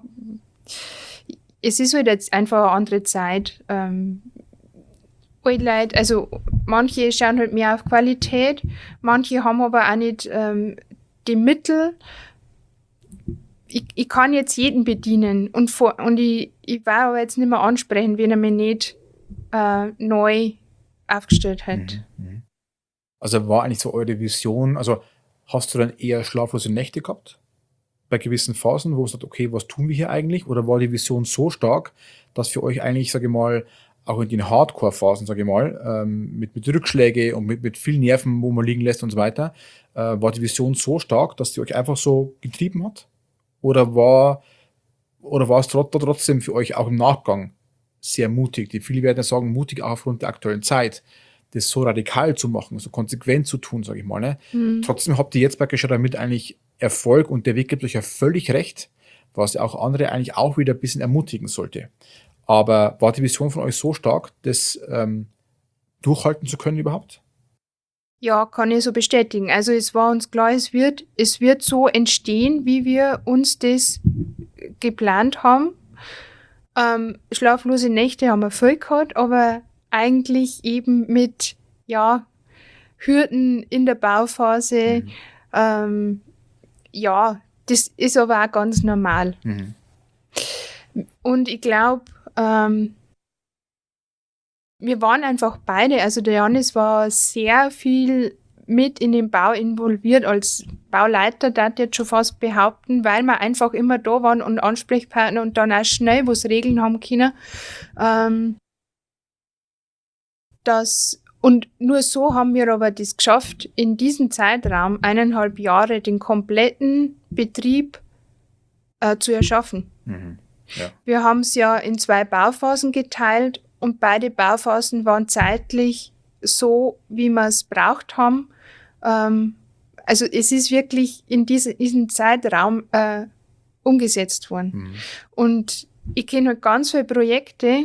es ist halt jetzt einfach eine andere Zeit. Ähm, alte Leute, also manche schauen halt mehr auf Qualität, manche haben aber auch nicht ähm, die Mittel. Ich, ich kann jetzt jeden bedienen und, vor, und ich, ich war aber jetzt nicht mehr ansprechen, wenn er mich nicht äh, neu aufgestellt hat. Mhm. Mhm. Also war eigentlich so eure Vision, also hast du dann eher schlaflose Nächte gehabt bei gewissen Phasen, wo du sagst, okay, was tun wir hier eigentlich? Oder war die Vision so stark, dass für euch eigentlich, sage ich mal, auch in den Hardcore-Phasen, sage ich mal, ähm, mit, mit Rückschläge und mit, mit vielen Nerven, wo man liegen lässt und so weiter, äh, war die Vision so stark, dass die euch einfach so getrieben hat? Oder war, oder war es trot- trotzdem für euch auch im Nachgang sehr mutig? Die viele werden ja sagen, mutig auch aufgrund der aktuellen Zeit, das so radikal zu machen, so konsequent zu tun, sage ich mal. Ne? Mhm. Trotzdem habt ihr jetzt praktisch damit eigentlich Erfolg und der Weg gibt euch ja völlig recht, was ja auch andere eigentlich auch wieder ein bisschen ermutigen sollte. Aber war die Vision von euch so stark, das ähm, durchhalten zu können überhaupt? Ja, kann ich so bestätigen. Also es war uns klar, es wird, es wird so entstehen, wie wir uns das geplant haben. Ähm, schlaflose Nächte haben wir viel gehabt, aber eigentlich eben mit, ja, Hürden in der Bauphase. Mhm. Ähm, ja, das ist aber auch ganz normal. Mhm. Und ich glaube, ähm, wir waren einfach beide, also der Janis war sehr viel mit in den Bau involviert als Bauleiter, darf ich jetzt schon fast behaupten, weil wir einfach immer da waren und Ansprechpartner und dann auch schnell was regeln haben können. Ähm, das, und nur so haben wir aber das geschafft, in diesem Zeitraum eineinhalb Jahre den kompletten Betrieb äh, zu erschaffen. Mhm. Ja. Wir haben es ja in zwei Bauphasen geteilt und beide Bauphasen waren zeitlich so, wie wir es braucht haben. Ähm, also es ist wirklich in diese, diesem Zeitraum äh, umgesetzt worden. Mhm. Und ich kenne halt ganz viele Projekte,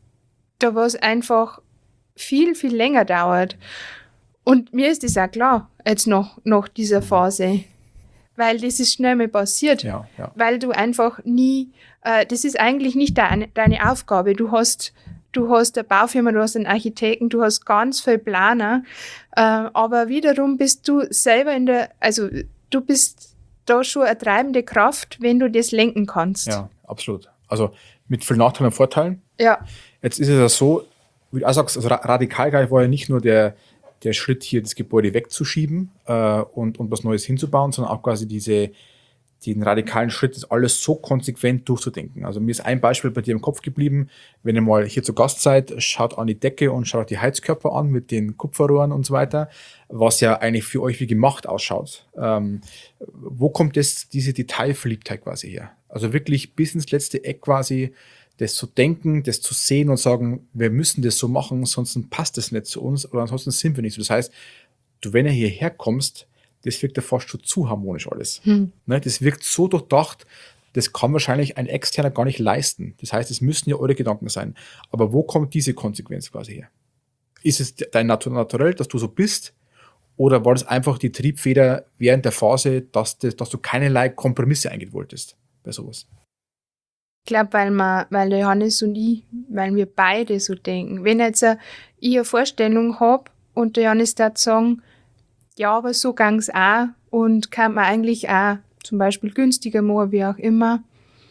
da wo es einfach viel, viel länger dauert. Und mir ist das auch klar, jetzt noch nach dieser Phase. Weil das ist schnell mal passiert. Ja, ja. Weil du einfach nie, äh, das ist eigentlich nicht deine, deine Aufgabe. Du hast, du hast eine Baufirma, du hast einen Architekten, du hast ganz viele Planer, äh, aber wiederum bist du selber in der, also du bist da schon eine treibende Kraft, wenn du das lenken kannst. Ja, absolut. Also mit vielen Nachteilen und Vorteilen. Ja. Jetzt ist es ja so, wie du auch sagst, also ra- radikal war ja nicht nur der, der Schritt hier, das Gebäude wegzuschieben äh, und, und was Neues hinzubauen, sondern auch quasi diese, den radikalen Schritt, das alles so konsequent durchzudenken. Also mir ist ein Beispiel bei dir im Kopf geblieben, wenn ihr mal hier zu Gast seid, schaut an die Decke und schaut die Heizkörper an mit den Kupferrohren und so weiter, was ja eigentlich für euch wie gemacht ausschaut. Ähm, wo kommt das, diese Detailverliebtheit quasi her? Also wirklich bis ins letzte Eck quasi das zu denken, das zu sehen und sagen, wir müssen das so machen, sonst passt das nicht zu uns oder ansonsten sind wir nicht so. Das heißt, du, wenn ihr hierher kommst, das wirkt ja fast schon zu harmonisch alles. Hm. Ne, das wirkt so durchdacht, das kann wahrscheinlich ein Externer gar nicht leisten. Das heißt, es müssen ja eure Gedanken sein. Aber wo kommt diese Konsequenz quasi her? Ist es dein Natur Naturell, dass du so bist? Oder war das einfach die Triebfeder während der Phase, dass, das, dass du keinerlei Kompromisse eingehen wolltest bei sowas? Ich glaube, weil wir, weil der Johannes und ich, weil wir beide so denken. Wenn jetzt äh, ich eine Vorstellung habe und der Johannes da sagen, ja, aber so gang's auch und kann man eigentlich auch zum Beispiel günstiger machen, wie auch immer,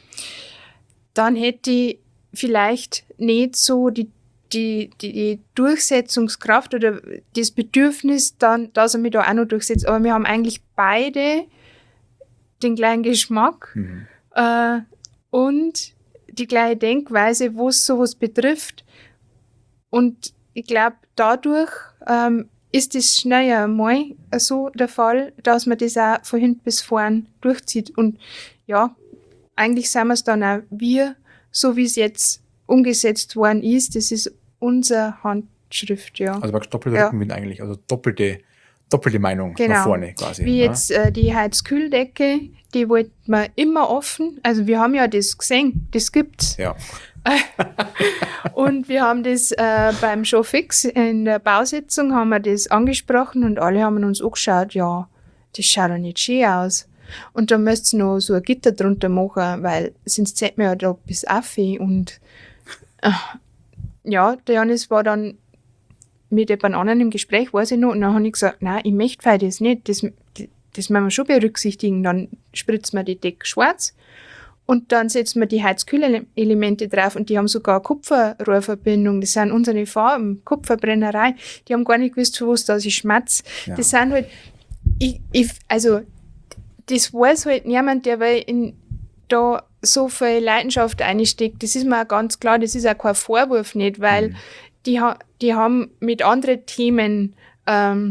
dann hätte ich vielleicht nicht so die, die, die, die Durchsetzungskraft oder das Bedürfnis, dann, dass er mich da auch noch durchsetzt. Aber wir haben eigentlich beide den gleichen Geschmack. Mhm. Äh, und die gleiche Denkweise, wo es sowas betrifft. Und ich glaube, dadurch ähm, ist es schneller mal so der Fall, dass man das auch von hinten bis vorn durchzieht. Und ja, eigentlich sind wir es dann auch wir, so wie es jetzt umgesetzt worden ist, das ist unsere Handschrift, ja. Also praktisch doppelter Ja. Rückenwind eigentlich, also doppelte, doppelte Meinung Genau. nach vorne quasi. Wie ne? jetzt äh, die Heizkühldecke, die wollten wir immer offen. Also wir haben ja das gesehen, das gibt's. Ja. Und wir haben das äh, beim Showfix in der Bausitzung haben wir das angesprochen und alle haben uns angeschaut, ja, das schaut ja nicht schön aus. Und da müsst ihr noch so ein Gitter drunter machen, weil sonst zählt man ja da bis Affe. Und äh, ja, der Janis war dann mit jemand anderen im Gespräch, weiß ich noch, und dann habe ich gesagt, nein, ich möchte das nicht, das, das müssen wir schon berücksichtigen. Dann spritzen wir die Decke schwarz und dann setzen wir die Heizkühlelemente drauf und die haben sogar eine Kupferrohrverbindung. Das sind unsere Farben, Kupferbrennerei. Die haben gar nicht gewusst, für was da sie schmatzt. Ja. Das sind halt, ich, ich, also das weiß halt niemand, der weil in, da so viel Leidenschaft einsteckt. Das ist mir auch ganz klar, das ist auch kein Vorwurf nicht, weil mhm. die, ha, die haben mit anderen Themen ähm,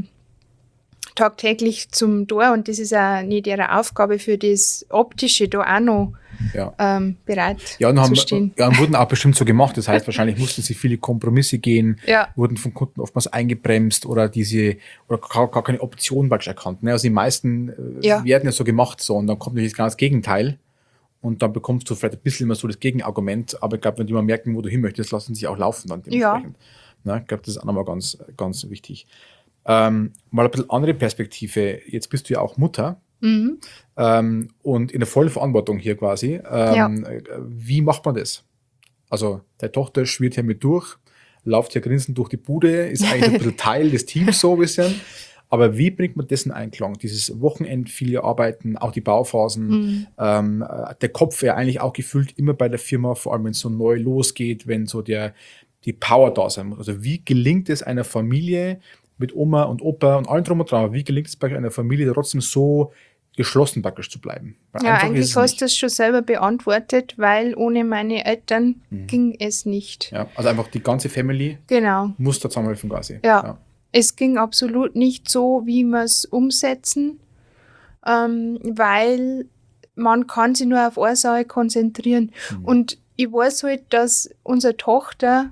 tagtäglich zum Tor und das ist auch nicht ihre Aufgabe für das Optische da auch noch ja. ähm, bereit ja, und zu haben, stehen. Ja, und wurden auch bestimmt so gemacht. Das heißt, wahrscheinlich mussten sie viele Kompromisse gehen, ja. wurden von Kunden oftmals eingebremst oder diese oder gar, gar keine Option praktisch erkannt. Ne? Also die meisten äh, ja. werden ja so gemacht so und dann kommt natürlich genau das Gegenteil und dann bekommst du vielleicht ein bisschen immer so das Gegenargument, aber ich glaube, wenn die mal merken, wo du hin möchtest, lassen sie sich auch laufen dann dementsprechend. Ja. Ne? Ich glaube, das ist auch nochmal ganz, ganz wichtig. Ähm, mal ein bisschen andere Perspektive. Jetzt bist du ja auch Mutter mhm. ähm, und in der vollen Verantwortung hier quasi. Ähm, ja. Wie macht man das? Also, deine Tochter schwirrt hier mit durch, läuft hier grinsend durch die Bude, ist eigentlich ein bisschen Teil des Teams so ein bisschen. Aber wie bringt man das in Einklang? Dieses Wochenend, viele Arbeiten, auch die Bauphasen, mhm. ähm, der Kopf ja eigentlich auch gefühlt immer bei der Firma, vor allem wenn es so neu losgeht, wenn so der, die Power da sein muss. Also, wie gelingt es einer Familie, mit Oma und Opa und allem drum und dran. Wie gelingt es bei einer Familie trotzdem so geschlossen praktisch zu bleiben? Weil ja, eigentlich hast du das schon selber beantwortet, weil ohne meine Eltern mhm. ging es nicht. Ja, also einfach die ganze Family genau. muss da zusammenhelfen quasi. Ja. ja, es ging absolut nicht so, wie wir es umsetzen, ähm, weil man kann sich nur auf eine Sache konzentrieren. Mhm. Und ich weiß halt, dass unsere Tochter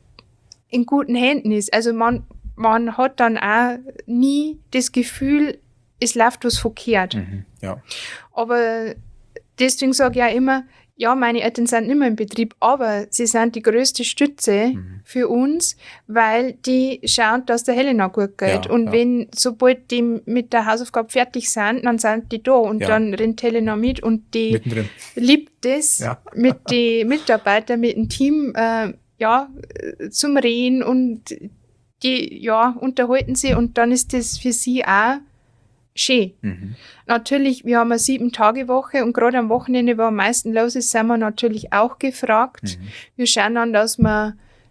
in guten Händen ist. Also man Man hat dann auch nie das Gefühl, es läuft was verkehrt. Mhm, ja. Aber deswegen sage ich auch immer, ja, meine Eltern sind nicht mehr im Betrieb, aber sie sind die größte Stütze mhm. für uns, weil die schauen, dass der Helena gut geht. Ja, und ja. wenn, sobald die mit der Hausaufgabe fertig sind, dann sind die da und ja. dann rennt Helena mit und die Mittendrin. liebt es, ja. mit den Mitarbeitern, mit dem Team, äh, ja, zum Reden und die, ja, unterhalten sie und dann ist das für sie auch schön. Mhm. Natürlich, wir haben eine Sieben-Tage-Woche und gerade am Wochenende, wo am meisten los ist, sind wir natürlich auch gefragt. Mhm. Wir schauen dann, dass wir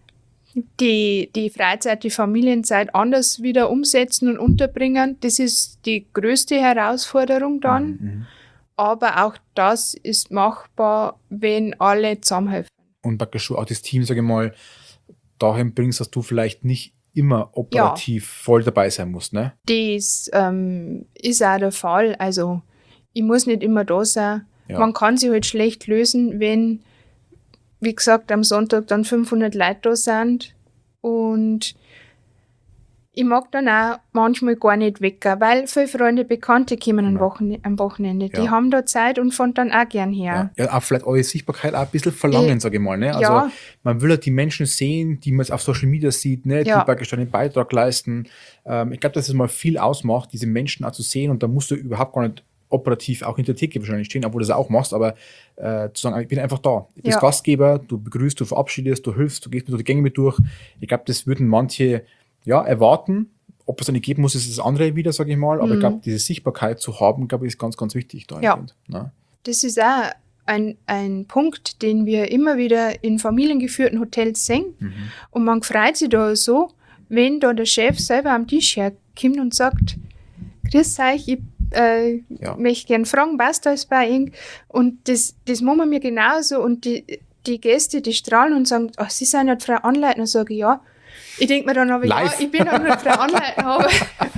die, die Freizeit, die Familienzeit anders wieder umsetzen und unterbringen. Das ist die größte Herausforderung dann. Mhm. Aber auch das ist machbar, wenn alle zusammenhelfen. Und praktisch auch das Team, sage ich mal, dahin bringst, dass du vielleicht nicht immer operativ ja. voll dabei sein musst, ne? Das ähm, ist auch der Fall. Also ich muss nicht immer da sein. Ja. Man kann sich halt schlecht lösen, wenn, wie gesagt, am Sonntag dann fünfhundert Leute da sind. Und ich mag dann auch manchmal gar nicht weg, weil viele Freunde, Bekannte kommen am, Wochen- am Wochenende. Ja. Die haben da Zeit und fahren dann auch gern her. Ja, ja auch vielleicht eure Sichtbarkeit auch ein bisschen verlangen, äh, sage ich mal. Ne? Also ja. man will ja die Menschen sehen, die man auf Social Media sieht, ne? Die ja. praktisch einen Beitrag leisten. Ähm, ich glaube, dass es mal viel ausmacht, diese Menschen auch zu sehen und da musst du überhaupt gar nicht operativ auch hinter der Theke wahrscheinlich stehen, obwohl du das auch machst, aber äh, zu sagen, ich bin einfach da. Du bist ja. Gastgeber, du begrüßt, du verabschiedest, du hilfst, du gehst mit durch die Gänge mit durch. Ich glaube, das würden manche ja, erwarten. Ob es eine geben muss, ist das andere wieder, sage ich mal. Aber mhm. ich glaube, diese Sichtbarkeit zu haben, glaube ich, ist ganz, ganz wichtig. Da ja, ne? Das ist auch ein, ein Punkt, den wir immer wieder in familiengeführten Hotels sehen. Mhm. Und man freut sich da so, wenn da der Chef selber am Tisch herkommt und sagt, grüß euch, ich äh, ja. möchte gerne fragen, passt alles bei Ihnen? Und das, das machen wir genauso. Und die, die Gäste, die strahlen und sagen, ach, Sie sind ja Frau Anleitner, sage ich, ja. Ich denke mir dann aber, Live. ja, ich bin auch nur Frau Anleitner, aber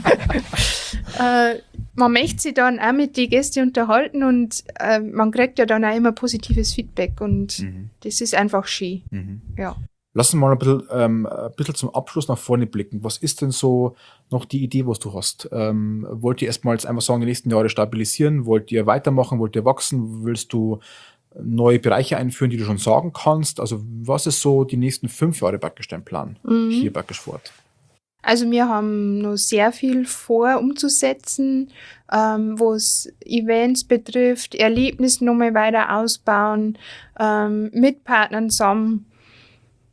äh, man möchte sich dann auch mit den Gästen unterhalten und äh, man kriegt ja dann auch immer positives Feedback und mhm. das ist einfach schön. Mhm. Ja. Lass uns mal ein bisschen, ähm, ein bisschen zum Abschluss nach vorne blicken. Was ist denn so noch die Idee, was du hast? Ähm, wollt ihr erstmals einfach sagen, die nächsten Jahre stabilisieren? Wollt ihr weitermachen? Wollt ihr wachsen? Willst du neue Bereiche einführen, die du schon sagen kannst? Also was ist so die nächsten fünf Jahre praktisch dein Plan mhm. hier praktisch fort? Also wir haben noch sehr viel vor umzusetzen, ähm, was Events betrifft, Erlebnisse nochmal weiter ausbauen, ähm, mit Partnern zusammen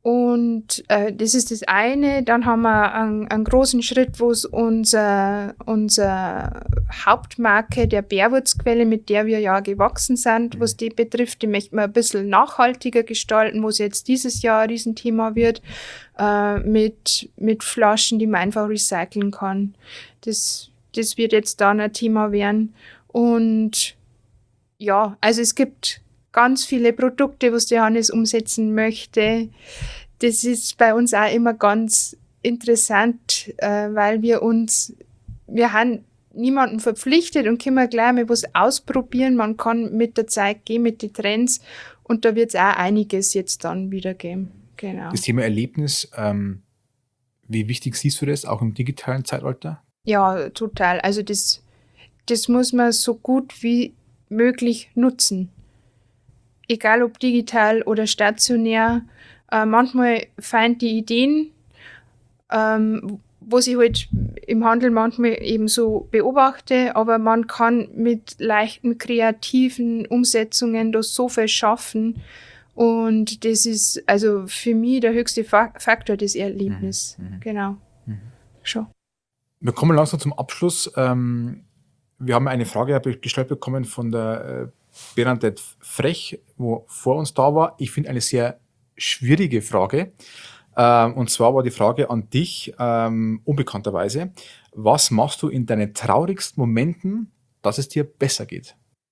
Und äh, das ist das eine. Dann haben wir einen, einen großen Schritt, wo es unser, unser Hauptmarke der Bärwurzquelle, mit der wir ja gewachsen sind, was die betrifft, die möchten wir ein bisschen nachhaltiger gestalten, wo es jetzt dieses Jahr ein Riesenthema wird, äh, mit, mit Flaschen, die man einfach recyceln kann. Das, das wird jetzt dann ein Thema werden. Und ja, also es gibt ganz viele Produkte, was der Hannes umsetzen möchte. Das ist bei uns auch immer ganz interessant, äh, weil wir uns, wir haben niemanden verpflichtet und können gleich mal was ausprobieren. Man kann mit der Zeit gehen, mit den Trends, und da wird es auch einiges jetzt dann wieder geben. Genau. Das Thema Erlebnis, ähm, wie wichtig siehst du das, auch im digitalen Zeitalter? Ja, total. Also das, das muss man so gut wie möglich nutzen. Egal ob digital oder stationär. Äh, manchmal fallen die Ideen, ähm, wo ich halt im Handel manchmal eben so beobachte, aber man kann mit leichten kreativen Umsetzungen da so viel schaffen, und das ist also für mich der höchste Fa- Faktor des Erlebnisses. Mhm. Genau. Mhm. Schon. Wir kommen langsam zum Abschluss. Ähm, wir haben eine Frage gestellt bekommen von der äh, Bernadette Frech, wo vor uns da war. Ich finde eine sehr schwierige Frage. Ähm, und zwar war die Frage an dich, ähm, unbekannterweise. Was machst du in deinen traurigsten Momenten, dass es dir besser geht?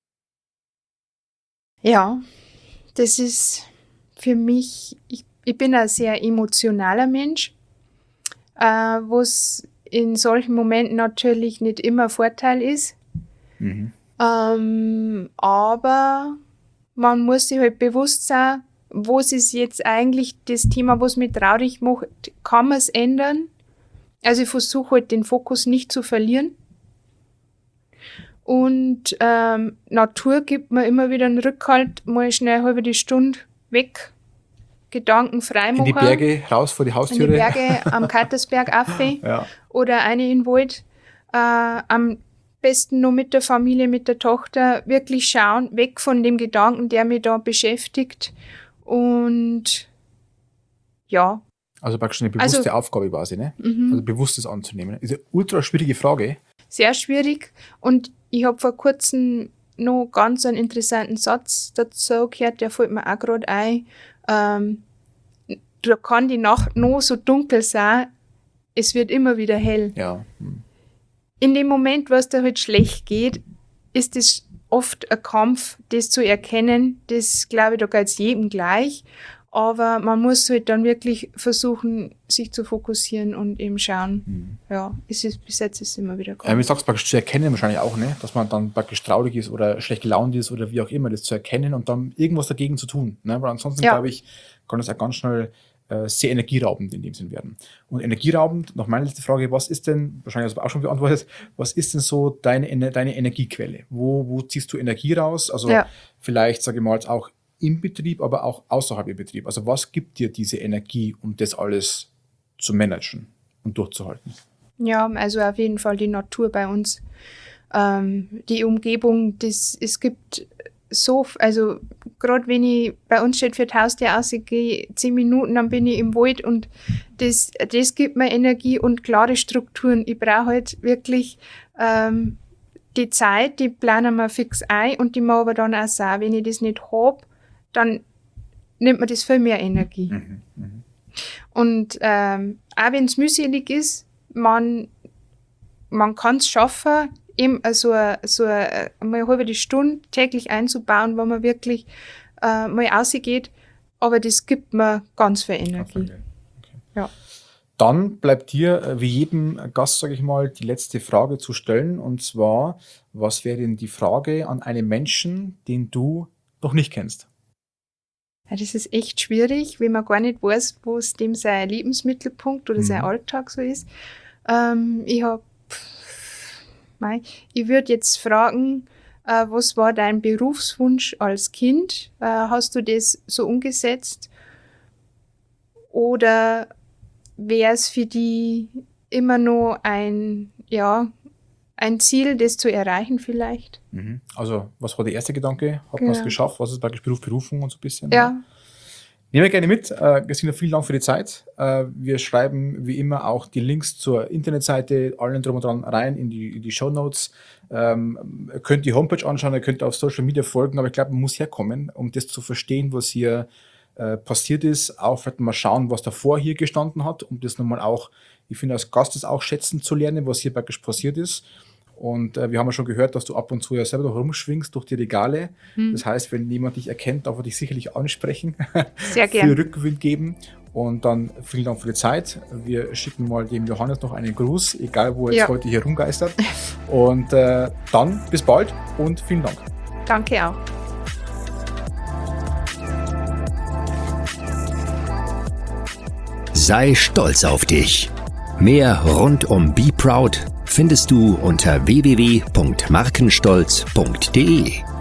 Ja, das ist für mich, ich, ich bin ein sehr emotionaler Mensch, äh, wo es in solchen Momenten natürlich nicht immer Vorteil ist. Mhm. Ähm, aber man muss sich halt bewusst sein, was ist jetzt eigentlich das Thema, was mich traurig macht, kann man es ändern? Also ich versuche halt den Fokus nicht zu verlieren. Und ähm, Natur gibt mir immer wieder einen Rückhalt, mal schnell eine halbe Stunde weg, Gedanken frei machen. In die Berge, raus vor die In Haustüre. die Berge, am Kattersberg auf Ja. oder eine in den Wald. Äh, am besten nur mit der Familie, mit der Tochter, wirklich schauen, weg von dem Gedanken, der mich da beschäftigt. Und ja. Also praktisch eine bewusste Also- Aufgabe quasi, ne? Mhm. Also bewusstes anzunehmen. Ist eine ultra schwierige Frage. Sehr schwierig. Und ich habe vor kurzem noch ganz einen interessanten Satz dazu gehört, der fällt mir auch gerade ein. Ähm, da kann die Nacht noch so dunkel sein, es wird immer wieder hell. Ja. Hm. In dem Moment, was da halt schlecht geht, ist es oft ein Kampf, das zu erkennen. Das, glaube ich, da geht es jedem gleich. Aber man muss halt dann wirklich versuchen, sich zu fokussieren und eben schauen. Hm. Ja, es ist, bis jetzt ist es immer wieder Ja, gekommen. wie sagst du, praktisch zu erkennen wahrscheinlich auch, ne? Dass man dann praktisch traurig ist oder schlecht gelaunt ist oder wie auch immer, das zu erkennen und dann irgendwas dagegen zu tun. Ne? Weil ansonsten, Ja. glaube ich, kann das auch ganz schnell äh, sehr energieraubend in dem Sinn werden. Und energieraubend, noch meine letzte Frage, was ist denn, wahrscheinlich hast du auch schon beantwortet, was ist denn so deine, Ener- deine Energiequelle? Wo, wo ziehst du Energie raus? Also Ja. vielleicht, sage ich mal, jetzt auch im Betrieb, aber auch außerhalb im Betrieb. Also was gibt dir diese Energie, um das alles zu managen und durchzuhalten? Ja, also auf jeden Fall die Natur bei uns. Ähm, die Umgebung, das, es gibt so, also gerade wenn ich bei uns steht für die Haustür rausgehe, zehn Minuten, dann bin ich im Wald, und das, das gibt mir Energie und klare Strukturen. Ich brauche halt wirklich ähm, die Zeit, die planen wir fix ein, und die machen aber dann auch so. Wenn ich das nicht habe, dann nimmt mir das viel mehr Energie. Mhm. Mhm. Und ähm, auch wenn es mühselig ist, man, man kann es schaffen, eben so eine, so eine, mal eine halbe Stunde täglich einzubauen, wo man wirklich äh, mal rausgeht. Aber das gibt mir ganz viel Energie. Okay. Ja. Dann bleibt dir, äh, wie jedem Gast, sage ich mal, die letzte Frage zu stellen. Und zwar, was wäre denn die Frage an einen Menschen, den du noch nicht kennst? Ja, das ist echt schwierig, wenn man gar nicht weiß, wo es dem sein Lebensmittelpunkt oder Mhm. sein Alltag so ist. Ähm, ich hab, mei, ich würde jetzt fragen, äh, was war dein Berufswunsch als Kind? Äh, hast du das so umgesetzt? Oder wäre es für die immer noch ein, ja, ein Ziel, das zu erreichen vielleicht? Mhm. Also, was war der erste Gedanke? Hat man es Genau. geschafft? Was ist praktisch Beruf, Berufung und so ein bisschen? Ja, Nehmen wir gerne mit. Äh, Christina, vielen Dank für die Zeit. Äh, wir schreiben wie immer auch die Links zur Internetseite, allen drum und dran rein in die, in die Shownotes. Ähm, ihr könnt die Homepage anschauen, ihr könnt auf Social Media folgen, aber ich glaube, man muss herkommen, um das zu verstehen, was hier äh, passiert ist. Auch vielleicht mal schauen, was davor hier gestanden hat, um das nochmal auch, ich finde, als Gast das auch schätzen zu lernen, was hier praktisch passiert ist. Und äh, wir haben ja schon gehört, dass du ab und zu ja selber noch rumschwingst durch die Regale. Hm. Das heißt, wenn jemand dich erkennt, darf er dich sicherlich ansprechen. Sehr gerne. Viel Rückenwind geben. Und dann vielen Dank für die Zeit. Wir schicken mal dem Johannes noch einen Gruß, egal wo er ja. jetzt heute hier rumgeistert. Und äh, dann bis bald und vielen Dank. Danke auch. Sei stolz auf dich. Mehr rund um Be Proud findest du unter w w w punkt markenstolz punkt d e.